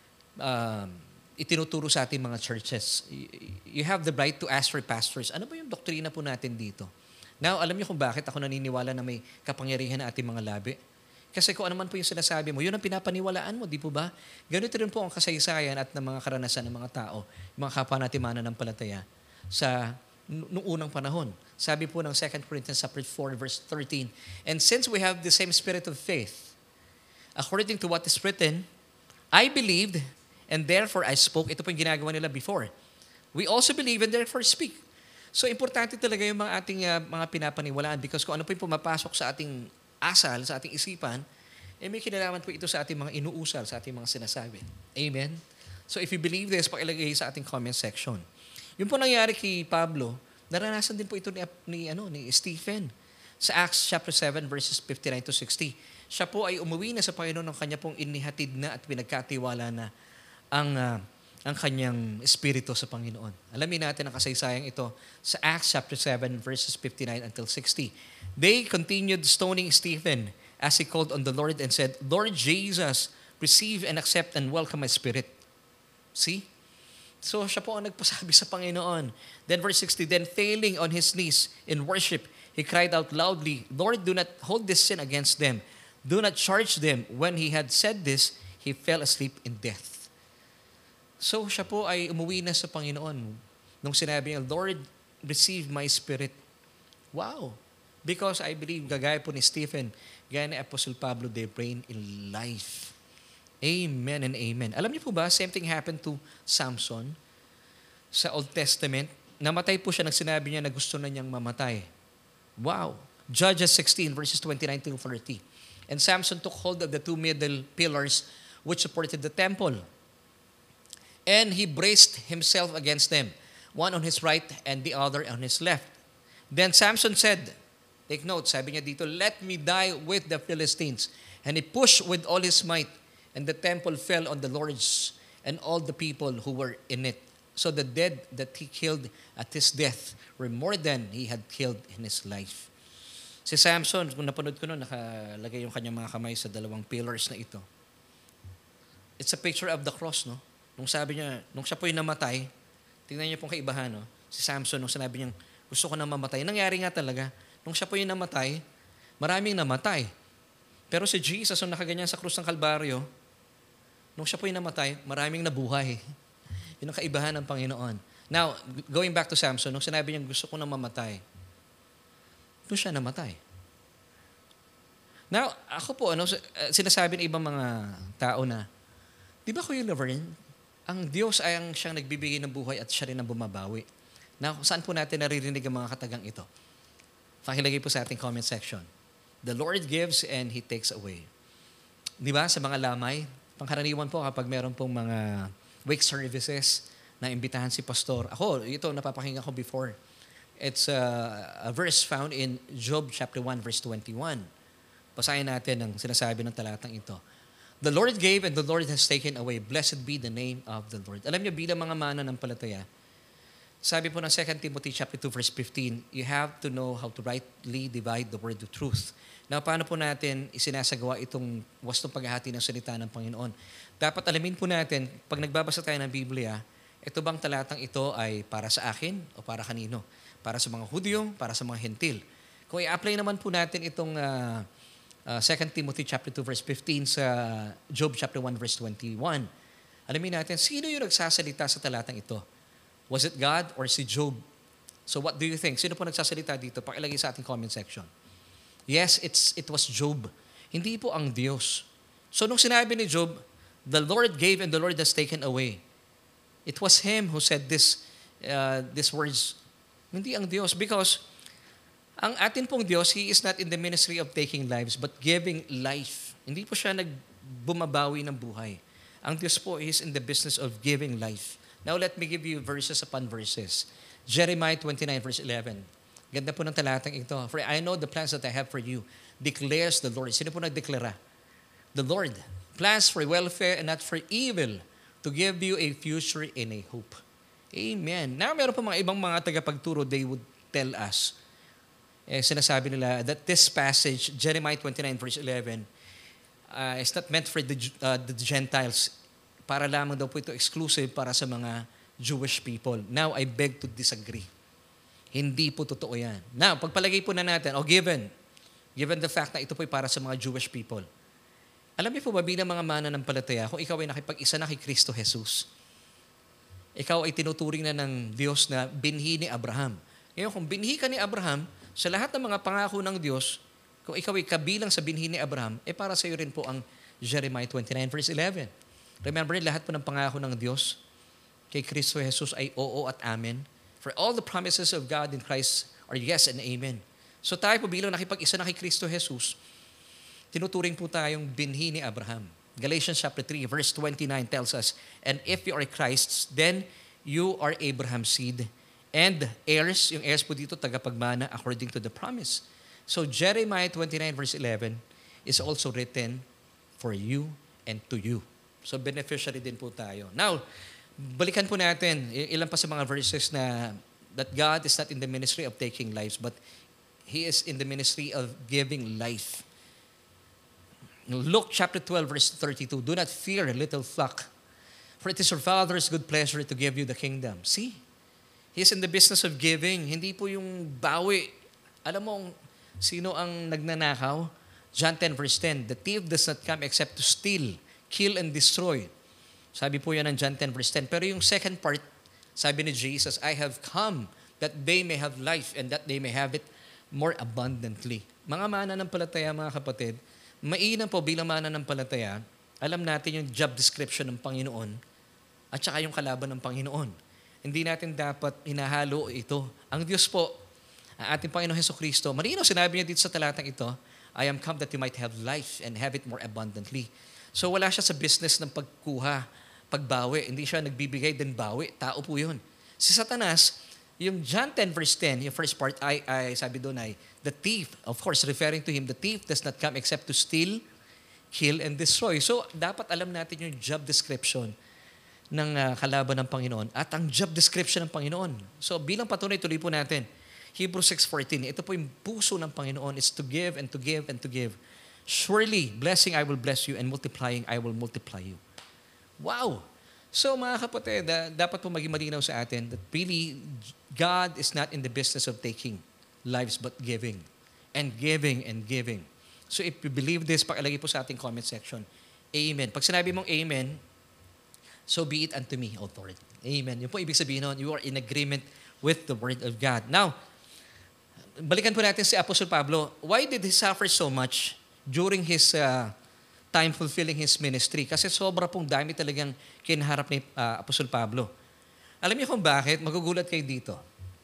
uh, itinuturo sa ating mga churches. You have the right to ask for pastors. Ano ba yung doktrina po natin dito? Now, alam niyo kung bakit ako naniniwala na may kapangyarihan na ating mga labi? Kasi kung ano man po yung sinasabi mo, yun ang pinapaniwalaan mo, di po ba? Ganito rin po ang kasaysayan at ng mga karanasan ng mga tao, mga kapwa natin mananampalataya sa noong unang panahon. Sabi po ng Second Corinthians four verse thirteen, and since we have the same spirit of faith, according to what is written, I believed, and therefore I spoke. Ito po yung ginagawa nila before. We also believe and therefore speak. So, importante talaga yung mga ating uh, mga pinapaniwalaan because kung ano po yung pumapasok sa ating asal, sa ating isipan, eh may kinalaman po ito sa ating mga inuusal, sa ating mga sinasabi. Amen? So, if you believe this, pakilagay sa ating comment section. Yung po nangyari kay Pablo, naranasan din po ito ni, ni, ano, ni Stephen. Sa Acts chapter seven verses fifty-nine to sixty. Siya po ay umuwi na sa Panginoon ng kanya pong inihatid na at pinagkatiwala na ang, uh, ang kanyang espiritu sa Panginoon. Alamin natin ang kasaysayang ito sa Acts chapter seven verses fifty-nine until sixty. They continued stoning Stephen as he called on the Lord and said, Lord Jesus, receive and accept and welcome my spirit. See? So siya po ang nagpasabi sa Panginoon. Then verse sixty, then failing on his knees in worship, he cried out loudly, Lord, do not hold this sin against them. Do not charge them. When he had said this, he fell asleep in death. So siya po ay umuwi na sa Panginoon. Nung sinabi niya, Lord, receive my spirit. Wow! Because I believe, gagaya po ni Stephen, gaya ni Apostle Pablo, they reign in life. Amen and amen. Alam niyo po ba, same thing happened to Samson sa Old Testament. Namatay po siya nang sinabi niya na gusto na niyang mamatay. Wow. Judges sixteen, verses twenty-nine to thirty. And Samson took hold of the two middle pillars which supported the temple. And he braced himself against them, one on his right and the other on his left. Then Samson said, take note, sabi niya dito, let me die with the Philistines. And he pushed with all his might, and the temple fell on the lords and all the people who were in it. So the dead that he killed at his death were more than he had killed in his life. Si Samson, kung napanood ko noon, nakalagay yung kanyang mga kamay sa dalawang pillars na ito. It's a picture of the cross, no? Nung sabi niya, nung siya po yung namatay, tingnan niyo pong kaibahan, no? Si Samson, nung sinabi niya, gusto ko na mamatay, nangyari nga talaga. Nung siya po yung namatay, maraming namatay. Pero si Jesus, nung nakaganyan sa krus ng Kalbaryo, nung siya po yung namatay, maraming nabuhay. Yun ang kaibahan ng Panginoon. Now, going back to Samson, nung sinabi niya, gusto ko na mamatay, doon siya namatay. Now, ako po, ano, sinasabi ng ibang mga tao na, di ba Kuya Laverne, ang Diyos ay ang siyang nagbibigay ng buhay at siya rin ang bumabawi. Now, saan po natin naririnig ang mga katagang ito? Pakilagay po sa ating comment section. The Lord gives and He takes away. Di ba, sa mga lamay, pangkaraniwan po kapag meron pong mga wake services na imbitahan si pastor. Ako, ito, napapakinggan ko before. It's a, a verse found in Job chapter one, verse twenty-one. Basahin natin ang sinasabi ng talatang ito. The Lord gave and the Lord has taken away. Blessed be the name of the Lord. Alam niyo, bilang mga mananampalataya, sabi po ng Second Timothy chapter two, verse fifteen, you have to know how to rightly divide the word of truth. Now, paano po natin isinasagawa itong wastong paghahati ng salita ng Panginoon? Dapat alamin po natin, pag nagbabasa tayo ng Biblia, ito bang talatang ito ay para sa akin o para kanino? Para sa mga Hudyo, para sa mga Hentil. Kung i-apply naman po natin itong uh, uh, Second Timothy chapter two, verse fifteen sa Job chapter one, verse twenty-one, alamin natin, sino yung nagsasalita sa talatang ito? Was it God or si Job? So what do you think? Sino po nagsasalita dito? Pakilagay sa ating comment section. Yes, it's it was Job. Hindi po ang Diyos. So nung sinabi ni Job, the Lord gave and the Lord has taken away. It was Him who said this, uh, these words. Hindi ang Diyos. Because ang atin pong Diyos, He is not in the ministry of taking lives, but giving life. Hindi po siya nagbumabawi ng buhay. Ang Diyos po is in the business of giving life. Now let me give you verses upon verses. Jeremiah twenty-nine, verse eleven. Ganda po ng talatang ito. For I know the plans that I have for you, declares the Lord. Sino po nagdeklara? The Lord. Plans for welfare and not for evil, to give you a future and a hope. Amen. Now, meron pa mga ibang mga tagapagturo, they would tell us, eh, sinasabi nila that this passage, Jeremiah twenty-nine, verse eleven, uh, is not meant for the, uh, the Gentiles. Para lamang daw po ito exclusive para sa mga Jewish people. Now, I beg to disagree. Hindi po totoo yan. Now, pagpalagay po na natin, o given, given the fact na ito po ay para sa mga Jewish people, alam niyo po ba bilang mga mananampalataya, kung ikaw ay nakipag-isa na kay Kristo Jesus, ikaw ay tinuturing na ng Diyos na binhi ni Abraham. Ngayon, kung binhi ka ni Abraham, sa lahat ng mga pangako ng Diyos, kung ikaw ay kabilang sa binhi ni Abraham, eh para sa iyo rin po ang Jeremiah twenty-nine, verse eleven. Remember, lahat po ng pangako ng Diyos kay Kristo Jesus ay oo at amen. For all the promises of God in Christ are yes and amen. So tayo po bilang nakipag-isa na kay Kristo Jesus, tinuturing po tayong binhi ni Abraham. Galatians chapter three, verse twenty-nine tells us, and if you are Christ's, then you are Abraham's seed, and heirs, yung heirs po dito, tagapagmana according to the promise. So Jeremiah twenty-nine, verse eleven is also written for you and to you. So beneficiary din po tayo. Now, balikan po natin, ilan pa sa mga verses na that God is not in the ministry of taking lives, but He is in the ministry of giving life. Luke chapter twelve, verse thirty-two, do not fear, little flock, for it is your Father's good pleasure to give you the kingdom. See? He is in the business of giving. Hindi po yung bawi. Alam mo, sino ang nagnanakaw? John ten, verse ten, the thief does not come except to steal, kill, and destroy. Sabi po yan ng John ten, verse ten. Pero yung second part, sabi ni Jesus, I have come that they may have life and that they may have it more abundantly. Mga mananampalataya, mga kapatid, mainam po bilang mananampalataya alam natin yung job description ng Panginoon at saka yung kalaban ng Panginoon. Hindi natin dapat hinahalo ito. Ang Diyos po, ang ating Panginoon Hesukristo, marino sinabi niya dito sa talatang ito, I am come that you might have life and have it more abundantly. So wala siya sa business ng pagkuha, pagbawi. Hindi siya nagbibigay din bawi. Tao po yun. Si Satanas, yung John ten verse ten, yung first part ay, ay sabi doon ay, the thief, of course, referring to him, the thief does not come except to steal, kill, and destroy. So dapat alam natin yung job description ng uh, kalaban ng Panginoon at ang job description ng Panginoon. So bilang patunay, tuloy po natin. Hebrews six fourteen, ito po yung puso ng Panginoon is to give and to give and to give. Surely, blessing I will bless you and multiplying I will multiply you. Wow! So mga kapatid, uh, dapat po maging malinaw sa atin that really God is not in the business of taking lives but giving and giving and giving. So if you believe this, pakilagay po sa ating comment section. Amen. Pag sinabi mong amen, so be it unto me, authority. Amen. Yun po ibig sabihin nun, you are in agreement with the Word of God. Now, balikan po natin si Apostol Pablo. Why did he suffer so much during his uh, time fulfilling his ministry? Kasi sobra pong dami talagang kinaharap ni uh, Apostol Pablo. Alam niyo kung bakit? Magugulat kayo dito.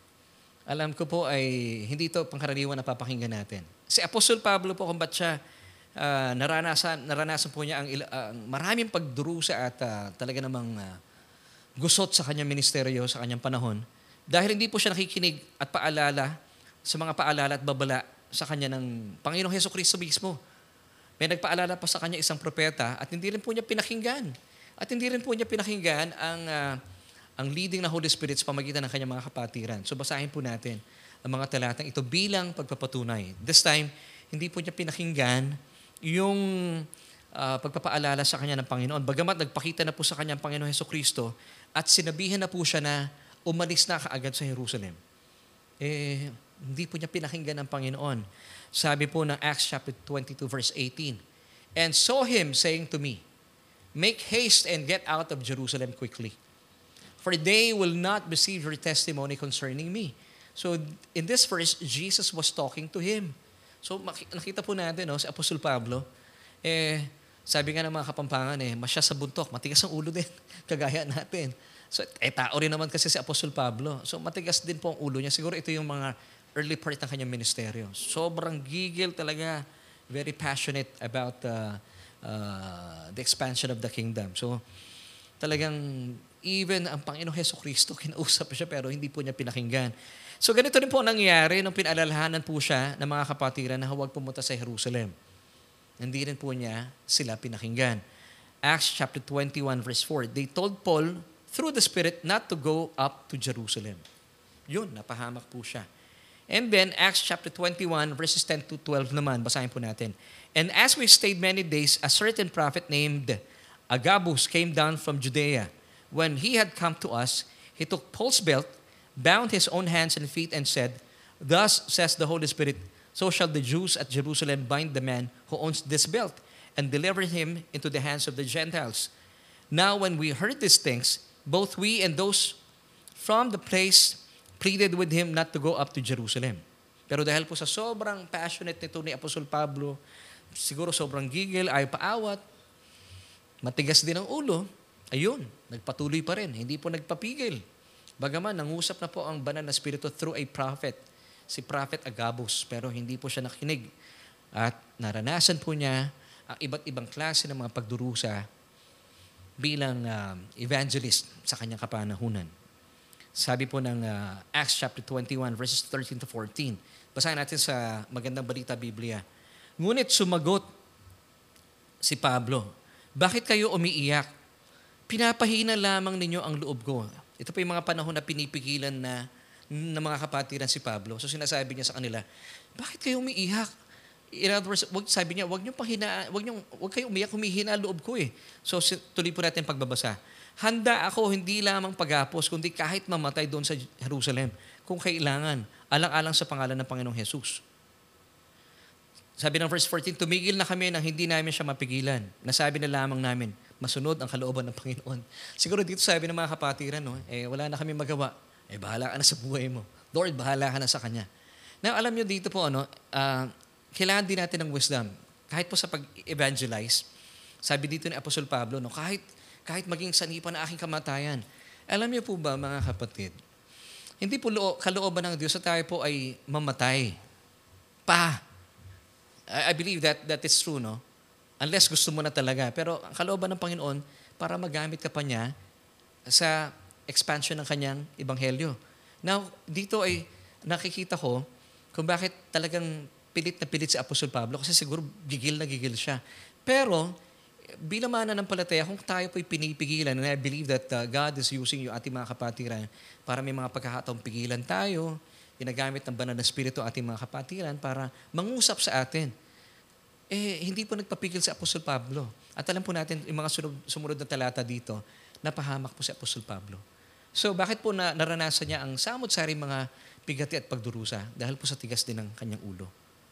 Alam ko po ay hindi ito pangkaraniwan na papakinggan natin. Si Apostol Pablo po kung ba't siya uh, naranasan, naranasan po niya ang, uh, maraming pagdurusa at uh, talaga namang uh, gusot sa kanyang ministeryo, sa kanyang panahon. Dahil hindi po siya nakikinig at paalala sa mga paalala at babala sa kanya ng Panginoong Hesukristo mismo. May nagpaalala pa sa kanya isang propeta at hindi rin po niya pinakinggan. At hindi rin po niya pinakinggan ang, uh, ang leading na Holy Spirit sa pamagitan ng kanyang mga kapatiran. So basahin po natin ang mga talatang ito bilang pagpapatunay. This time, hindi po niya pinakinggan yung uh, pagpapaalala sa kanya ng Panginoon. Bagamat nagpakita na po sa kanya ang Panginoong Hesukristo at sinabihan na po siya na umalis na kaagad sa Jerusalem. Eh, hindi po niya pinakinggan ng Panginoon. Sabi po ng Acts chapter twenty-two verse eighteen, and saw him saying to me, make haste and get out of Jerusalem quickly, for they will not receive your testimony concerning me. So in this verse, Jesus was talking to him. So nakita po natin, no, si Apostol Pablo, eh, sabi nga ng mga Kapampangan, eh, masya sa buntok, matigas ang ulo din, kagaya natin. So, eh, tao rin naman kasi si Apostol Pablo. So, matigas din po ang ulo niya. Siguro ito yung mga early part ng kanyang ministeryo. Sobrang gigil talaga. Very passionate about uh, uh, the expansion of the kingdom. So, talagang even ang Panginoong Hesukristo, kinausap siya pero hindi po niya pinakinggan. So, ganito rin po nangyayari nung pinaalalahanan po siya ng mga kapatiran na huwag pumunta sa Jerusalem. Hindi rin po niya sila pinakinggan. Acts chapter twenty-one verse four, they told Paul through the Spirit not to go up to Jerusalem. Yun, napahamak po siya. And then, Acts chapter twenty-one, verses ten to twelve naman, basahin po natin. And as we stayed many days, a certain prophet named Agabus came down from Judea. When he had come to us, he took Paul's belt, bound his own hands and feet, and said, thus says the Holy Spirit, so shall the Jews at Jerusalem bind the man who owns this belt, and deliver him into the hands of the Gentiles. Now when we heard these things, both we and those from the place pleaded with him not to go up to Jerusalem. Pero dahil po sa sobrang passionate nito ni Apostol Pablo, siguro sobrang gigil, ay paawat, matigas din ang ulo, ayun, nagpatuloy pa rin, hindi po nagpapigil. Bagaman, nangusap na po ang banal na spirito through a prophet, si Prophet Agabus, pero hindi po siya nakinig. At naranasan po niya ang iba't ibang klase ng mga pagdurusa bilang uh, evangelist sa kanyang kapanahunan. Sabi po ng uh, Acts chapter twenty-one verses thirteen to fourteen. Basahin natin sa Magandang Balita Biblia. Ngunit sumagot si Pablo, bakit kayo umiiyak? Pinapahina lamang ninyo ang loob ko. Ito po yung mga panahon na pinipigilan na ng mga kapatiran si Pablo. So sinasabi niya sa kanila, bakit kayo umiiyak? In other words, wag, sabi niya, wag niyo pahina, wag niyo, wag kayo umiyak, humihina ang loob ko eh. So tuloy po natin pagbabasa. Handa ako hindi lamang paghapos, kundi kahit mamatay doon sa Jerusalem, kung kailangan, alang-alang sa pangalan ng Panginoong Jesus. Sabi ng verse fourteen, tumigil na kami nang hindi namin siya mapigilan. Nasabi na lamang namin, masunod ang kalooban ng Panginoon. Siguro dito sabi ng mga kapatiran, no, eh, wala na kami magawa. Eh, bahala ka na sa buhay mo. Lord, bahala ka na sa Kanya. Now, alam nyo dito po, ano, uh, kailangan din natin ng wisdom. Kahit po sa pag-evangelize, Sabi dito ni Apostol Pablo, no, kahit, kahit maging sanipa na aking kamatayan. Alam niyo po ba, mga kapatid, hindi po loo, kalooban ng Diyos na tayo po ay mamatay. Pa. I, I believe that that is true, no? Unless gusto mo na talaga. Pero ang kalooban ng Panginoon, para magamit ka pa niya sa expansion ng kanyang ebanghelyo. Now, dito ay nakikita ko kung bakit talagang pilit na pilit si Apostol Pablo kasi siguro gigil na gigil siya. Pero, bilang mananampalataya, kung tayo po'y pinipigilan, and I believe that uh, God is using yung ating mga kapatiran para may mga pagkakataong pigilan tayo, ginagamit ng banal na Espiritu ating mga kapatiran para mangusap sa atin. Eh, hindi po nagpapigil si Apostol Pablo. At alam po natin, yung mga sunod, sumunod na talata dito, napahamak po si Apostol Pablo. So, bakit po na, naranasan niya ang samot-saring mga pigati at pagdurusa? Dahil po sa tigas din ng kanyang ulo.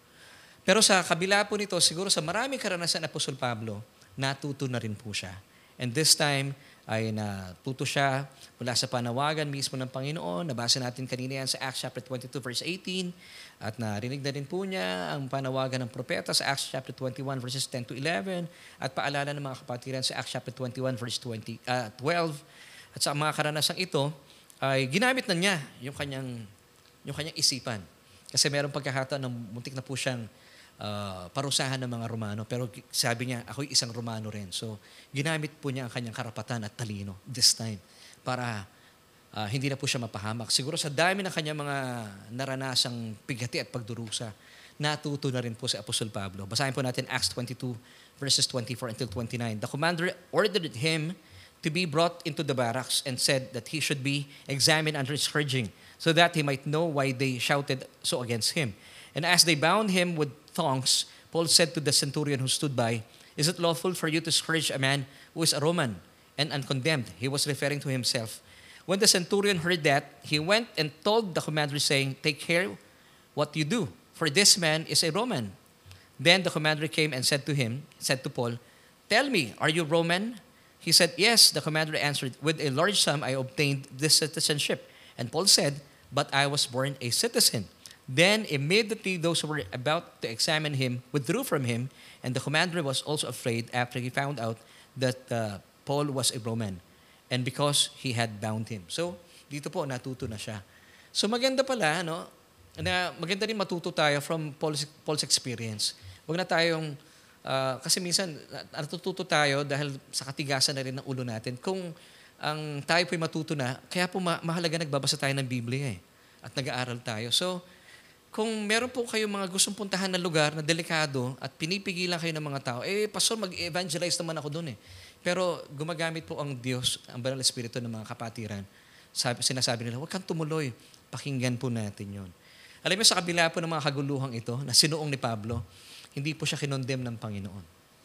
Pero sa kabila po nito, siguro sa maraming karanasan ng Apostol Pablo, natuto na rin po siya. And this time, ay natuto siya mula sa panawagan mismo ng Panginoon. Nabasa natin kanina yan sa Acts chapter twenty-two verse eighteen. At narinig na rin po niya ang panawagan ng propeta sa Acts chapter twenty-one verses ten to eleven. At paalala ng mga kapatiran sa Acts chapter twenty-one verse twenty, uh, twelve. At sa mga karanasang ito, ay ginamit na niya yung kanyang, yung kanyang isipan. Kasi meron pagkakataon na muntik na po siyang Uh, parusahan ng mga Romano. Pero sabi niya, ako'y isang Romano rin. So, ginamit po niya ang kanyang karapatan at talino this time para uh, hindi na po siya mapahamak. Siguro sa dami ng kanyang mga naranasang pigati at pagdurusa, natuto na rin po si Apostol Pablo. Basahin po natin Acts twenty-two verses twenty-four until twenty-nine. The commander ordered him to be brought into the barracks and said that he should be examined under scourging so that he might know why they shouted so against him. And as they bound him with thongs, Paul said to the centurion who stood by, "Is it lawful for you to scourge a man who is a Roman and uncondemned?" He was referring to himself. When the centurion heard that, he went and told the commander, saying, "Take care what you do, for this man is a Roman." Then the commander came and said to him, said to Paul, "Tell me, are you Roman?" He said, "Yes." The commander answered, "With a large sum I obtained this citizenship." And Paul said, "But I was born a citizen." Then immediately those who were about to examine him withdrew from him, and the commander was also afraid after he found out that uh, Paul was a Roman, and because he had bound him. So, dito po natuto na siya. So maganda pala, no? Na maganda rin matuto tayo from Paul's, Paul's experience. Huwag na tayong, uh, kasi minsan natututo tayo dahil sa katigasan na rin ng ulo natin. Kung ang tayo po'y matuto na, kaya po ma- mahalaga nagbabasa tayo ng Biblia eh, at nag-aaral tayo. So, kung meron po kayong mga gustong puntahan na lugar na delikado at pinipigilan kayo ng mga tao, eh, pastor, mag-evangelize naman ako doon eh. Pero gumagamit po ang Diyos, ang Banal na Espiritu ng mga kapatiran. Sabi, sinasabi nila, huwag kang tumuloy. Pakinggan po natin yon. Alam mo, sa kabila po ng mga kaguluhang ito, na sinuong ni Pablo, hindi po siya kinondem ng Panginoon.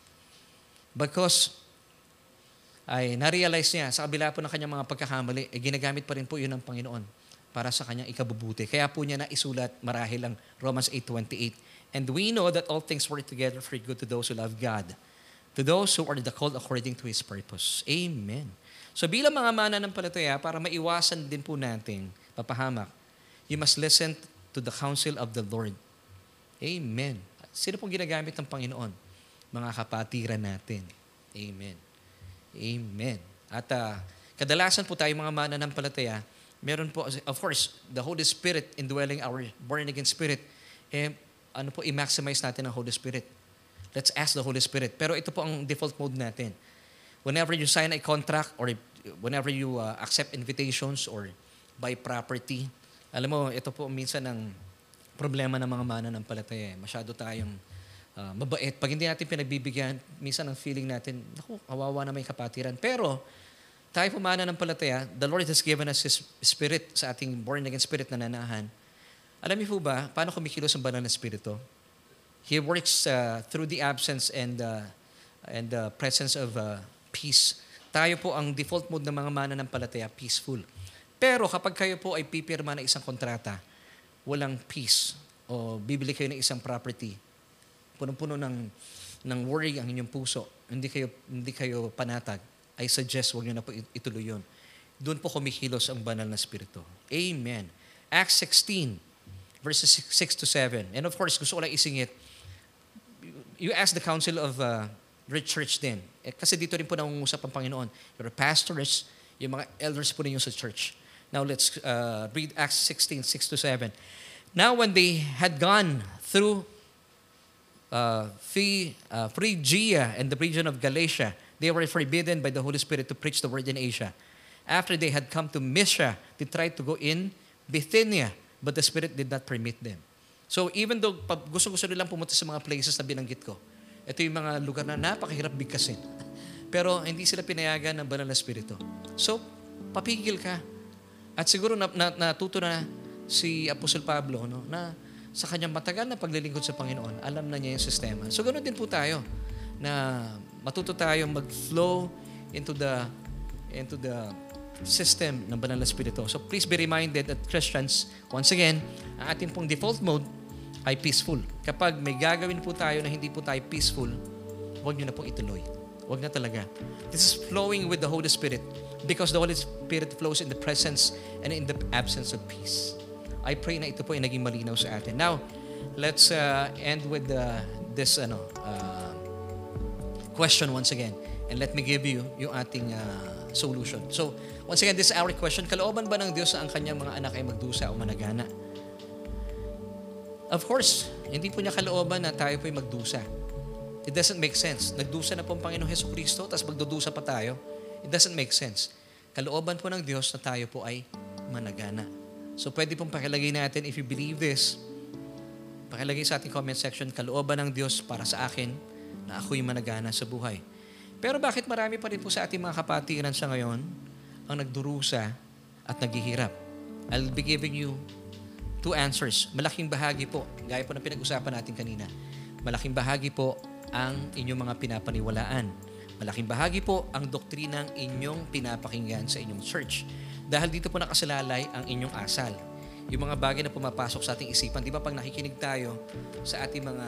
Because, ay na-realize niya, sa kabila po ng kanyang mga pagkakamali, eh, ginagamit pa rin po yun ng Panginoon para sa kanyang ikabubuti. Kaya po niya naisulat marahil ang Romans eight twenty-eight. And we know that all things work together for good to those who love God, to those who are the called according to His purpose. Amen. So bilang mga mananampalataya, para maiwasan din po natin papahamak, you must listen to the counsel of the Lord. Amen. Sino pong ginagamit ng Panginoon? Mga kapatiran natin. Amen. Amen. At uh, kadalasan po tayo mga mananampalataya, meron po, of course, the Holy Spirit indwelling our born-again spirit, eh, ano po, i-maximize natin ang Holy Spirit. Let's ask the Holy Spirit. Pero ito po ang default mode natin. Whenever you sign a contract or whenever you uh, accept invitations or buy property, alam mo, ito po minsan ang problema ng mga mananampalataya. Masyado tayong uh, mabait. Pag hindi natin pinagbibigyan, minsan ang feeling natin, naku, kawawa na may kapatiran. Pero, tayo po mananampalataya, the Lord has given us His Spirit sa ating born-again spirit na nanahan. Alam niyo po ba, paano kumikilos ang banal na Espiritu? He works uh, through the absence and uh, and the presence of uh, peace. Tayo po ang default mode ng mga mananampalataya, peaceful. Pero kapag kayo po ay pipirma ng isang kontrata, walang peace, o bibili kayo ng isang property, punong-puno ng, ng worry ang inyong puso, hindi kayo, hindi kayo panatag, I suggest huwag nyo na po ituloy yun. Doon po kumikilos ang banal na Espiritu. Amen. Acts sixteen, verses six to seven. And of course, gusto ko lang isingit, you ask the counsel of uh, church din. Eh, kasi dito rin po nangungusap ang Panginoon. Your pastors, yung mga elders po ninyo sa church. Now let's uh, read Acts sixteen, six to seven. Now when they had gone through uh, Phy- uh, Phrygia and the region of Galatia, they were forbidden by the Holy Spirit to preach the word in Asia. After they had come to Mysia, they tried to go in Bithynia, but the Spirit did not permit them. So even though gusto-gusto nilang pumunta sa mga places na binanggit ko, ito yung mga lugar na napakahirap bigkasin. Pero hindi sila pinayagan ng Banal na Espiritu. So, papigil ka. At siguro na, na, natuto na si Apostol Pablo no, na sa kanyang matagal na paglilingkod sa Panginoon, alam na niya yung sistema. So, ganoon din po tayo na matuto tayong mag-flow into the into the system ng Banal na Espiritu. So, please be reminded that Christians, once again, ang ating pong default mode ay peaceful. Kapag may gagawin po tayo na hindi po tayo peaceful, huwag nyo na pong ituloy. Huwag na talaga. This is flowing with the Holy Spirit because the Holy Spirit flows in the presence and in the absence of peace. I pray na ito po ay naging malinaw sa atin. Now, let's uh, end with uh, this ano, uh, question once again. And let me give you yung ating uh, solution. So, once again, this is our question. Kalooban ba ng Diyos na ang kanyang mga anak ay magdusa o managana? Of course, hindi po niya kalooban na tayo po ay magdusa. It doesn't make sense. Nagdusa na po ang Panginoong Hesukristo, tapos magdudusa pa tayo. It doesn't make sense. Kalooban po ng Diyos na tayo po ay managana. So pwede pong pakilagay natin, if you believe this, pakilagay sa ating comment section, kalooban ng Diyos para sa akin na ako'y managana sa buhay. Pero bakit marami pa rin po sa ating mga kapatiran sa ngayon ang nagdurusa at naghihirap? I'll be giving you two answers. Malaking bahagi po, gaya po ng pinag-usapan natin kanina, malaking bahagi po ang inyong mga pinapaniwalaan. Malaking bahagi po ang doktrinang inyong pinapakinggan sa inyong church. Dahil dito po nakasalalay ang inyong asal. Yung mga bagay na pumapasok sa ating isipan. Di ba pag nakikinig tayo sa ating mga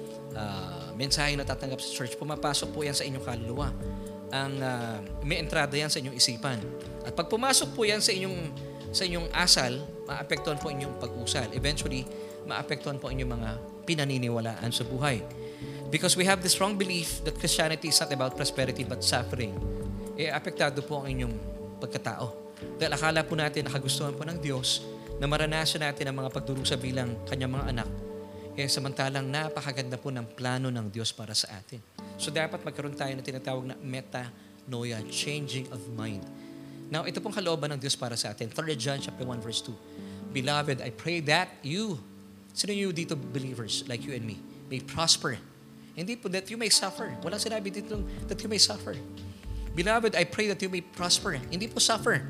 uh, mensahe na tatanggap sa church, pumapasok po yan sa inyong kaluluwa. Ang, uh, may entrada yan sa inyong isipan. At pag pumasok po yan sa inyong sa inyong asal, maapektuhan po inyong pag-usal. Eventually, maapektuhan po inyong mga pinaniniwalaan sa buhay. Because we have the strong belief that Christianity is not about prosperity but suffering. Eh, apektado po ang inyong pagkatao. Dahil akala po natin, nakagustuhan po ng Diyos na maranasan natin ang mga pagdurusa bilang kanyang mga anak. Eh, samantalang napakaganda po ng plano ng Diyos para sa atin. So, dapat magkaroon tayo na tinatawag na metanoia, changing of mind. Now, ito pong kalooban ng Diyos para sa atin. third John chapter one verse two. Beloved, I pray that you, sino you dito believers like you and me, may prosper. Hindi po that you may suffer. Walang sinabi dito that you may suffer. Beloved, I pray that you may prosper. Hindi po suffer.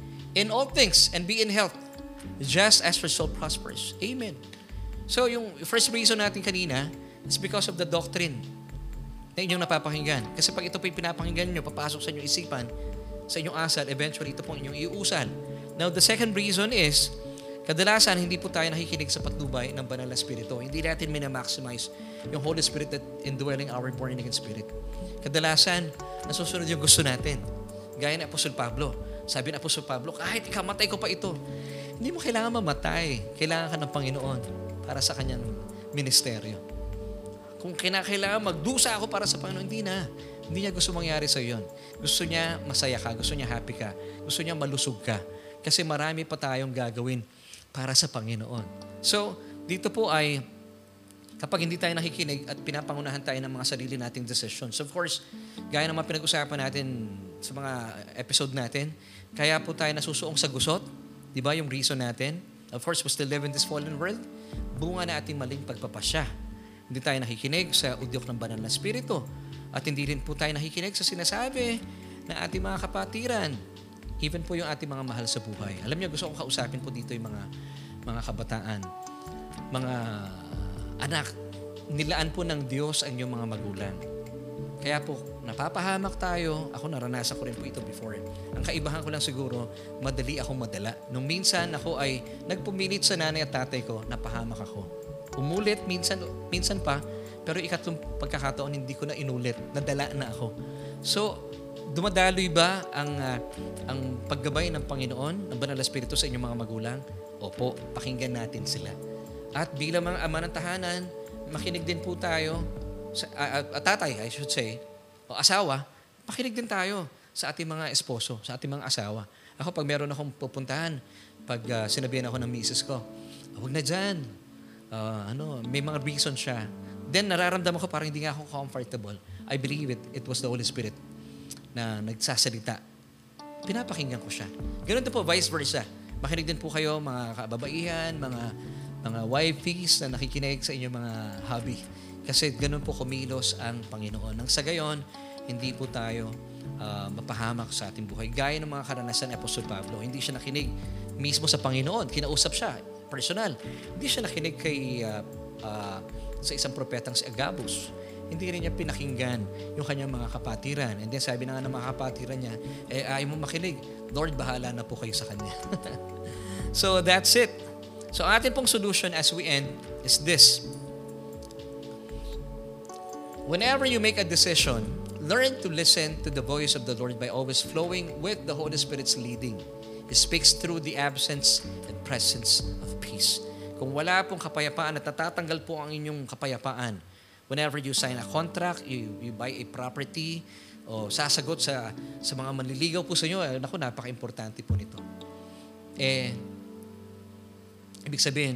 In all things and be in health, just as your soul prospers. Amen. So, yung first reason natin kanina is because of the doctrine na inyong napapakinggan. Kasi pag ito po yung pinapakinggan nyo, papasok sa inyong isipan, sa inyong asal, eventually ito po inyong iusal. Now, the second reason is, kadalasan hindi po tayo nakikinig sa patnubay ng Banal na Espiritu. Hindi natin minamaximize yung Holy Spirit that indwelling our born-again spirit. Kadalasan, nasusunod yung gusto natin. Gaya ni Apostol Pablo. Sabi ni Apostol Pablo, kahit ikamatay ko pa ito, hindi mo kailangan mamatay. Kailangan ka ng Panginoon para sa kanyang ministeryo. Kung kinakailangan magdusa ako para sa Panginoon, hindi na. Hindi niya gusto mangyari sa iyo yun. Gusto niya masaya ka, gusto niya happy ka, gusto niya malusog ka. Kasi marami pa tayong gagawin para sa Panginoon. So, dito po ay kapag hindi tayo nakikinig at pinapangunahan tayo ng mga sarili nating decisions. Of course, gaya ng mga pinag-usapan natin sa mga episode natin, kaya po tayo nasusuong sa gusot. Di ba yung reason natin? Of course, we still live in this fallen world. Bunga na ating maling pagpapasya. Hindi tayo nakikinig sa udyok ng Banal na Espiritu. At hindi rin po tayo nakikinig sa sinasabi ng ating mga kapatiran. Even po yung ating mga mahal sa buhay. Alam niyo, gusto kong kausapin po dito yung mga, mga kabataan. Mga anak, nilaan po ng Diyos ang inyong mga magulang. Kaya po, napapahamak tayo. Ako, naranasan ko rin po ito before. Ang kaibahan ko lang siguro, madali akong madala. Nung minsan ako ay nagpumilit sa nanay at tatay ko, napahamak ako. Umulit, minsan, minsan pa, pero ikatlong pagkakataon, hindi ko na inulit. Nadala na ako. So, dumadaloy ba ang, uh, ang paggabay ng Panginoon, ng Banal na Espiritu sa inyong mga magulang? Opo, pakinggan natin sila. At bilang mga ama ng tahanan, makinig din po tayo sa, uh, uh, tatay, I should say, o asawa, pakinig din tayo sa ating mga esposo, sa ating mga asawa. Ako, pag meron akong pupuntahan, pag uh, sinabihan ako ng misis ko, huwag na dyan. Uh, ano, may mga reason siya. Then, nararamdaman ko parang hindi nga ako comfortable. I believe it, it was the Holy Spirit na nagsasalita. Pinapakinggan ko siya. Ganun din po, vice versa. Makinig din po kayo, mga kababaihan, mga mga wifeys na nakikinig sa inyong mga hobby. Kasi ganun po kumilos ang Panginoon. Nang sa gayon, hindi po tayo uh, mapahamak sa ating buhay. Gaya ng mga karanasan ni Apostol Pablo, hindi siya nakinig mismo sa Panginoon. Kinausap siya, personal. Hindi siya nakinig kay, uh, uh, sa isang propetang si Agabus. Hindi rin niya pinakinggan yung kanyang mga kapatiran. And then sabi na nga ng mga kapatiran niya, eh ayaw mo makinig. Lord, bahala na po kayo sa kanya. So that's it. So ang ating pong solution as we end is this. Whenever you make a decision, learn to listen to the voice of the Lord by always flowing with the Holy Spirit's leading. He speaks through the absence and presence of peace. Kung wala pong kapayapaan at natatanggal po ang inyong kapayapaan, whenever you sign a contract, you, you buy a property, o sasagot sa, sa mga manliligaw po sa inyo, eh, naku, napaka-importante po nito. Eh, ibig sabihin,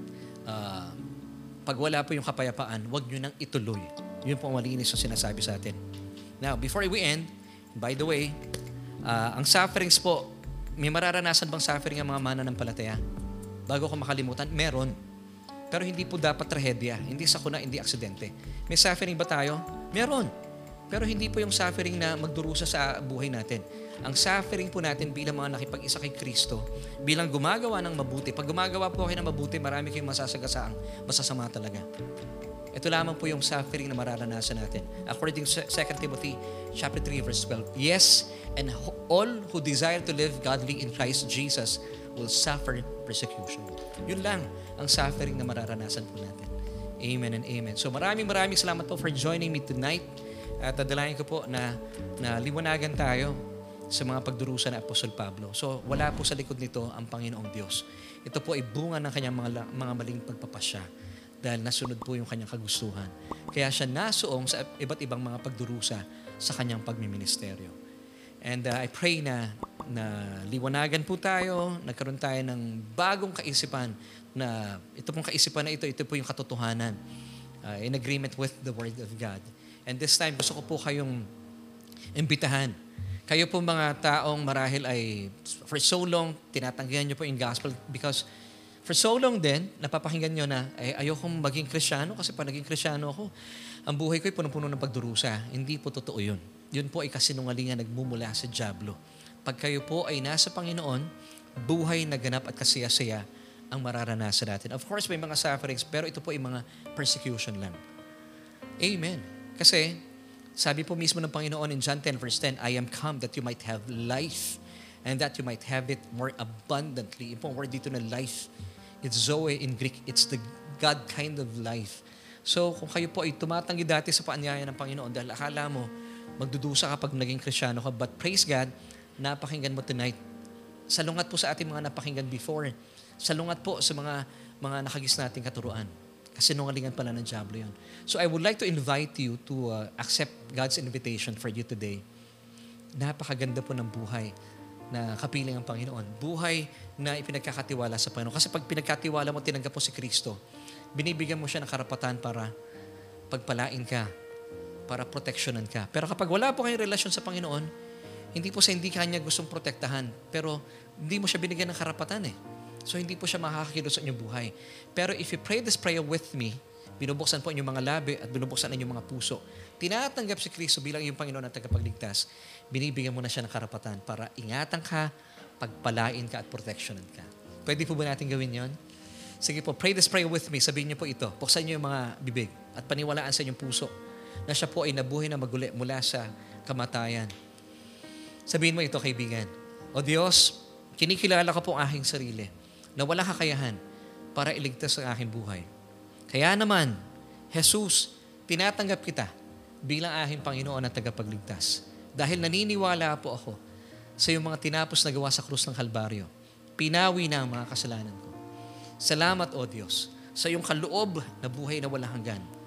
uh, pag wala po yung kapayapaan, huwag nyo nang ituloy. Yun po ang malinis yung sinasabi sa atin. Now, before we end, by the way, uh, ang sufferings po, may mararanasan bang suffering ang mga mananampalataya? Bago ko makalimutan, meron. Pero hindi po dapat trahedya. Hindi sakuna, hindi aksidente. May suffering ba tayo? Meron. Pero hindi po yung suffering na magdurusa sa buhay natin. Ang suffering po natin bilang mga nakipag-isa kay Kristo, bilang gumagawa ng mabuti. Pag gumagawa po kayo ng mabuti, marami kayong masasagasaang masasama talaga. Ito lamang po yung suffering na mararanasan natin. According to Second Timothy chapter three verse twelve, yes, and all who desire to live godly in Christ Jesus will suffer persecution. Yun lang ang suffering na mararanasan po natin. Amen and amen. So maraming maraming salamat po for joining me tonight. At dadalahin ko po na, na liwanagan tayo sa mga pagdurusa ng Apostol Pablo. So wala po sa likod nito ang Panginoong Diyos. Ito po ay bunga ng kanyang mga, mga maling pagpapasya dahil nasunod po yung kanyang kagustuhan. Kaya siya nasuong sa iba't ibang mga pagdurusa sa kanyang pagmiministeryo. And uh, I pray na, na liwanagan po tayo, nagkaroon tayo ng bagong kaisipan na ito pong kaisipan na ito, ito po yung katotohanan uh, in agreement with the Word of God. And this time, gusto ko po kayong imbitahan. Kayo po mga taong marahil ay for so long, tinatanggihan nyo po yung gospel because for so long din, napapakinggan nyo na ay, ayokong maging Krisyano kasi pag naging Krisyano ako, ang buhay ko ay punong-puno ng pagdurusa. Hindi po totoo yun. Yun po ay kasinungalingan nagmumula sa dyablo. Pag kayo po ay nasa Panginoon, buhay na ganap at kasaya-saya ang mararanasan natin. Of course, may mga sufferings, pero ito po ay mga persecution lang. Amen. Kasi, sabi po mismo ng Panginoon in John ten verse ten, I am come that you might have life and that you might have it more abundantly. Yung pong word dito na life, it's Zoe in Greek. It's the God kind of life. So, kung kayo po ay tumatanggi dati sa paanyaya ng Panginoon dahil akala mo, magdudusa kapag naging Krisyano ka. But praise God, napakinggan mo tonight. Salungat po sa ating mga napakinggan before. Salungat po sa mga mga nakagis nating katuruan. Kasi nungalingan pala ng dyablo yun. So I would like to invite you to uh, accept God's invitation for you today. Napakaganda po ng buhay na kapiling ang Panginoon. Buhay na ipinagkakatiwala sa Panginoon. Kasi pag pinagkatiwala mo, tinanggap mo si Kristo, binibigyan mo siya ng karapatan para pagpalain ka, para proteksyonan ka. Pero kapag wala po kayong relasyon sa Panginoon, hindi po sa hindi kanya gustong protektahan, pero hindi mo siya binigyan ng karapatan eh. So, hindi po siya makakakilos sa inyong buhay. Pero if you pray this prayer with me, binubuksan po inyong mga labi at binubuksan inyong mga puso, tinatanggap si Kristo bilang iyong Panginoon at tagapagligtas, binibigyan mo na siya ng karapatan para ingatan ka, pagpalain ka at protectionan ka. Pwede po ba natin gawin yon? Sige po, pray this prayer with me. Sabihin niyo po ito. Buksan niyo yung mga bibig at paniwalaan sa inyong puso na siya po ay nabuhay na maguli mula sa kamatayan. Sabihin mo ito, kaibigan. O Diyos, kinikilala ko po ang aking sarili na wala kakayahan para iligtas ang aking buhay. Kaya naman, Jesus, tinatanggap kita bilang aking Panginoon at tagapagligtas. Dahil naniniwala po ako sa iyong mga tinapos na gawa sa krus ng Kalbaryo. Pinawi na ang mga kasalanan ko. Salamat, O Diyos, sa iyong kaloob na buhay na walang hanggan.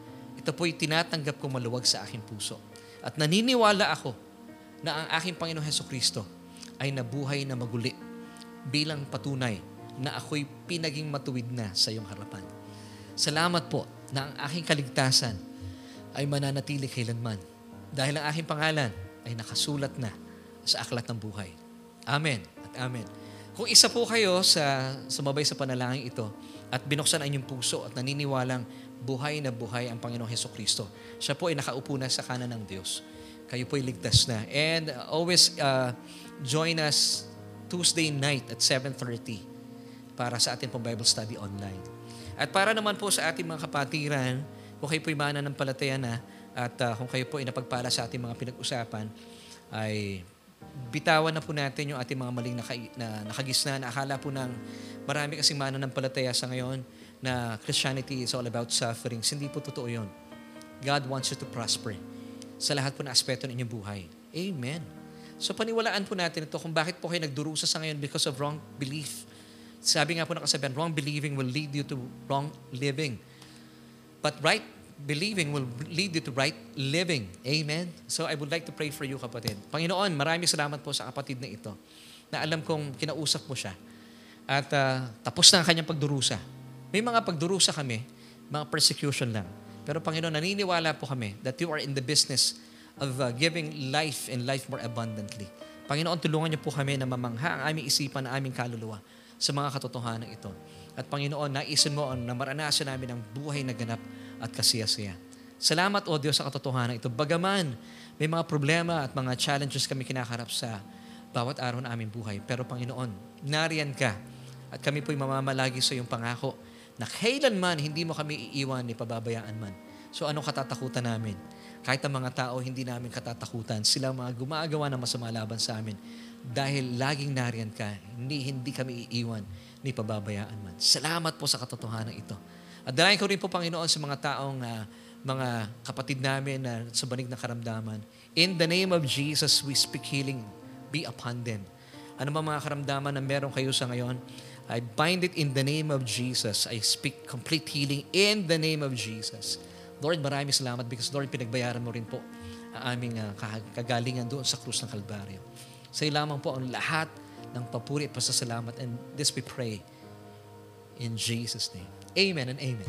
ito po'y tinatanggap ko maluwag sa aking puso. At naniniwala ako na ang aking Panginoong Hesukristo ay nabuhay na maguli bilang patunay na ako'y pinaging matuwid na sa iyong harapan. Salamat po na ang aking kaligtasan ay mananatili kailanman dahil ang aking pangalan ay nakasulat na sa aklat ng buhay. Amen at amen. Kung isa po kayo sa sumabay sa panalangin ito at binuksan ang inyong puso at naniniwalang buhay na buhay ang Panginoong Hesukristo, siya po ay nakaupo na sa kanan ng Diyos. Kayo po ay ligtas na. And always uh, join us Tuesday night at seven thirty para sa ating pong Bible study online. At para naman po sa ating mga kapatiran, kung kayo po ay mananampalataya na at uh, kung kayo po ay napagpala sa ating mga pinag-usapan, ay bitawan na po natin yung ating mga maling naka, na, nakagisna na akala po ng marami kasing mananampalataya sa ngayon na Christianity is all about sufferings. Hindi po totoo yun. God wants you to prosper sa lahat po na aspeto ng inyong buhay. Amen. So paniwalaan po natin ito kung bakit po kayo nagdurusa sa ngayon because of wrong belief. Sabi nga po ng kasabihan, wrong believing will lead you to wrong living. But right believing will lead you to right living. Amen? So I would like to pray for you, kapatid. Panginoon, maraming salamat po sa kapatid na ito na alam kong kinausap mo siya. At uh, tapos na ang kanyang pagdurusa. May mga pagdurusa kami, mga persecution lang. Pero Panginoon, naniniwala po kami that you are in the business of uh, giving life and life more abundantly. Panginoon, tulungan niyo po kami na mamangha ang aming isipan, ang aming kaluluwa sa mga katotohanan ito. At Panginoon, naisin mo na maranasan namin ang buhay na ganap at kasiyasiya. Salamat, O Diyos, sa katotohanan ito. Bagaman may mga problema at mga challenges kami kinakarap sa bawat araw ng aming buhay. Pero Panginoon, nariyan ka at kami po'y mamamalagi sa iyong pangako na kailanman hindi mo kami iiwan ni pababayaan man. So anong katatakutan namin? Kahit ang mga tao hindi namin katatakutan, sila mga gumagawa ng masama laban sa amin. Dahil laging nariyan ka, hindi, hindi kami iiwan ni pababayaan man. Salamat po sa katotohanan ito. At dahil ko rin po, Panginoon, sa mga taong uh, mga kapatid namin na sa banig na karamdaman. In the name of Jesus, we speak healing be upon them. Ano ba mga karamdaman na meron kayo sa ngayon? I bind it in the name of Jesus. I speak complete healing in the name of Jesus. Lord, maraming salamat because Lord, pinagbayaran mo rin po ang aming uh, kagalingan doon sa krus ng Kalbaryo. Sa iyo lamang po ang lahat ng papuri at pasasalamat. And this we pray in Jesus' name. Amen and amen.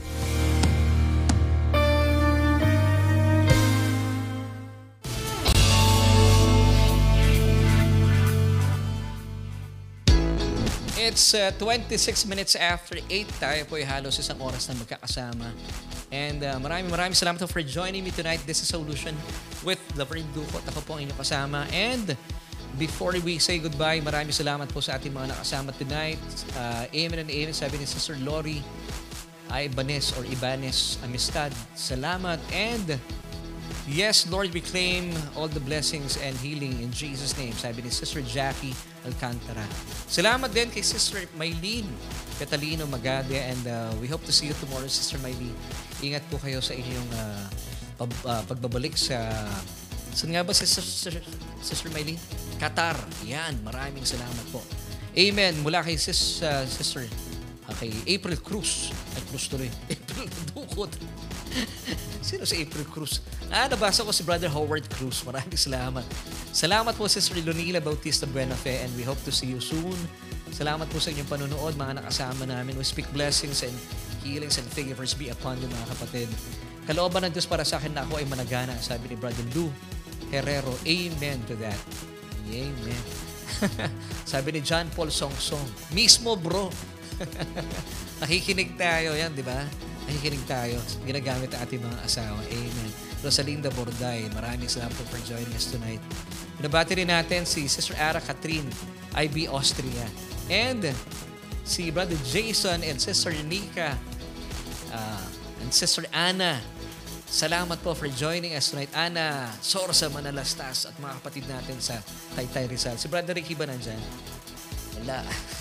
It's uh, twenty-six minutes after eight. Tayo po ay halos isang oras na magkakasama. And uh, maraming maraming salamat for joining me tonight. This is Solution with Laverne Ducot. Ako po ang inyong kasama. And before we say goodbye, maraming salamat po sa ating mga nakasama tonight. Uh, amen and amen. Sabi ni Sister Lori Ibanez or Ibanez Amistad. Salamat. And yes, Lord, we claim all the blessings and healing in Jesus' name. Sabi ni Sister Jackie Alcantara. Salamat din kay Sister Maylene Catalino Magade. And uh, we hope to see you tomorrow, Sister Maylene. Ingat po kayo sa inyong uh, pag, uh, pagbabalik sa... Saan nga ba si Sister, Sister Maylene? Qatar. Yan. Maraming salamat po. Amen. Mula kay Sis, uh, Sister Okay, April Cruz. Ay, Cruz tuloy. April Ducot. Sino si April Cruz? Ah, nabasa ko si Brother Howard Cruz. Maraming salamat. Salamat po, Sister Lunila Bautista Buenafe, and we hope to see you soon. Salamat po sa inyong panunood, mga nakasama namin. We speak blessings and healings and favors be upon you, mga kapatid. Kalooban ng Diyos para sa akin na ako ay managana, sabi ni Brother Lou Herrero. Amen to that. Amen. Sabi ni John Paul Songsong, mismo bro. Nakikinig tayo yan, di ba? Nakikinig tayo. Ginagamit ang ating mga asawa. Amen. Rosalinda Borday, maraming salamat for joining us tonight. Binabati rin natin si Sister Ara Catherine, I B Austria. And si Brother Jason and Sister Nika uh, and Sister Anna. Salamat po for joining us tonight. Ana Sorsa Manalastas at mga kapatid natin sa Taytay Rizal. Si Brother Ricky ba nandyan? Wala.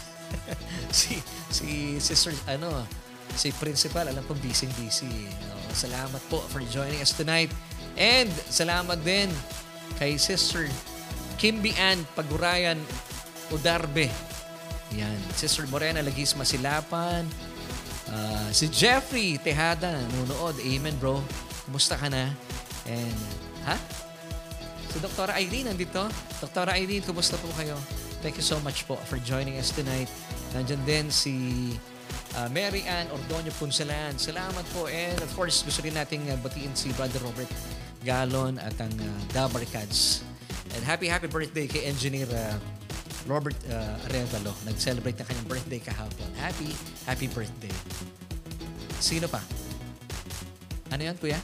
si si Sister ano si Principal, alam ko busy-busy. Oh, salamat po for joining us tonight. And salamat din kay Sister Kimby Ann Pagurayan Udarbe. Yan. Sister Morena Lagis Masilapan. Uh, si Jeffrey Tejada nanonood. Amen, bro. Kumusta ka na? And, ha? Si Doktora Eileen nandito. Doktora Eileen, kumusta po kayo? Thank you so much po for joining us tonight. Nandiyan din si uh, Mary Ann Ordonio Punsalan. Salamat po. And of course, gusto rin nating uh, batiin si Brother Robert Galon at ang uh, Dabarcads. And happy, happy birthday kay Engineer uh, Robert uh, Arevalo. Nag-celebrate na kanyang birthday kahapon. Happy, happy birthday. Sino pa? Ano yan, kuya?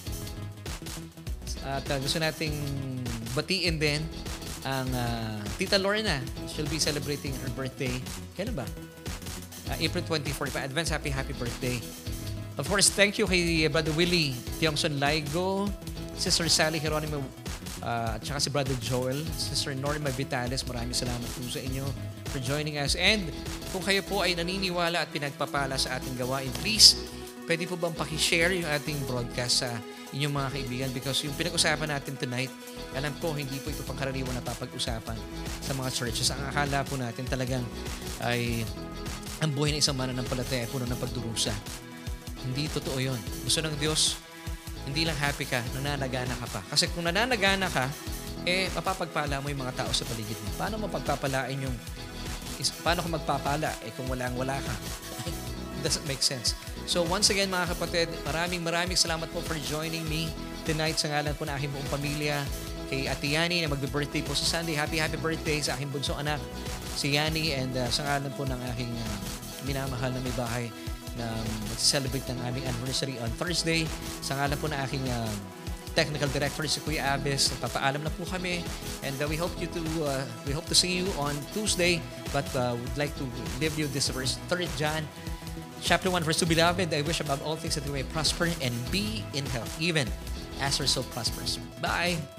At uh, gusto nating batiin din ang uh, Tita Lorna. She'll be celebrating her birthday. Kailan ba? Uh, April twenty-fourth pa. Advance happy, happy birthday. Of course, thank you kay Brother Willie Tiongson Laigo, Sister Sally Geronimo, uh, at saka si Brother Joel, Sister Norma Vitales. Maraming salamat po sa inyo for joining us. And kung kayo po ay naniniwala at pinagpapala sa ating gawain, please, pwede po bang pakishare yung ating broadcast sa inyong mga kaibigan, because yung pinag-usapan natin tonight, alam ko, hindi po ito pangkaraniwan na papag-usapan sa mga churches. Ang akala po natin talagang ay ang buhay ng isang mananampalataya puno ng pagdurusa. Hindi totoo yun. Gusto ng Diyos, hindi lang happy ka, nananagana ka pa. Kasi kung nananagana ka, eh, mapapagpala mo yung mga tao sa paligid mo. Paano mapagpapalain yung, is, paano ka magpapala, eh, kung walang-wala ka? Doesn't make sense. So once again mga kapatid, maraming maraming salamat po for joining me tonight sa ngalan po ng aking buong pamilya. Kay Ate Yani na magbe-birthday po sa Sunday. Happy, happy birthday sa aking bunsong anak, si Yani. And uh, sa ngalan po ng aking uh, minamahal na may bahay na mag-celebrate ng aming anniversary on Thursday. Sa ngalan po ng aking uh, technical director, si Kuya Abes, nagpapaalam na po kami. And uh, we hope you to uh, we hope to see you on Tuesday. But uh, would like to give you this verse, third John Chapter one, verse two, Beloved, I wish above all things that you may prosper and be in health, even as your soul prospers. Bye!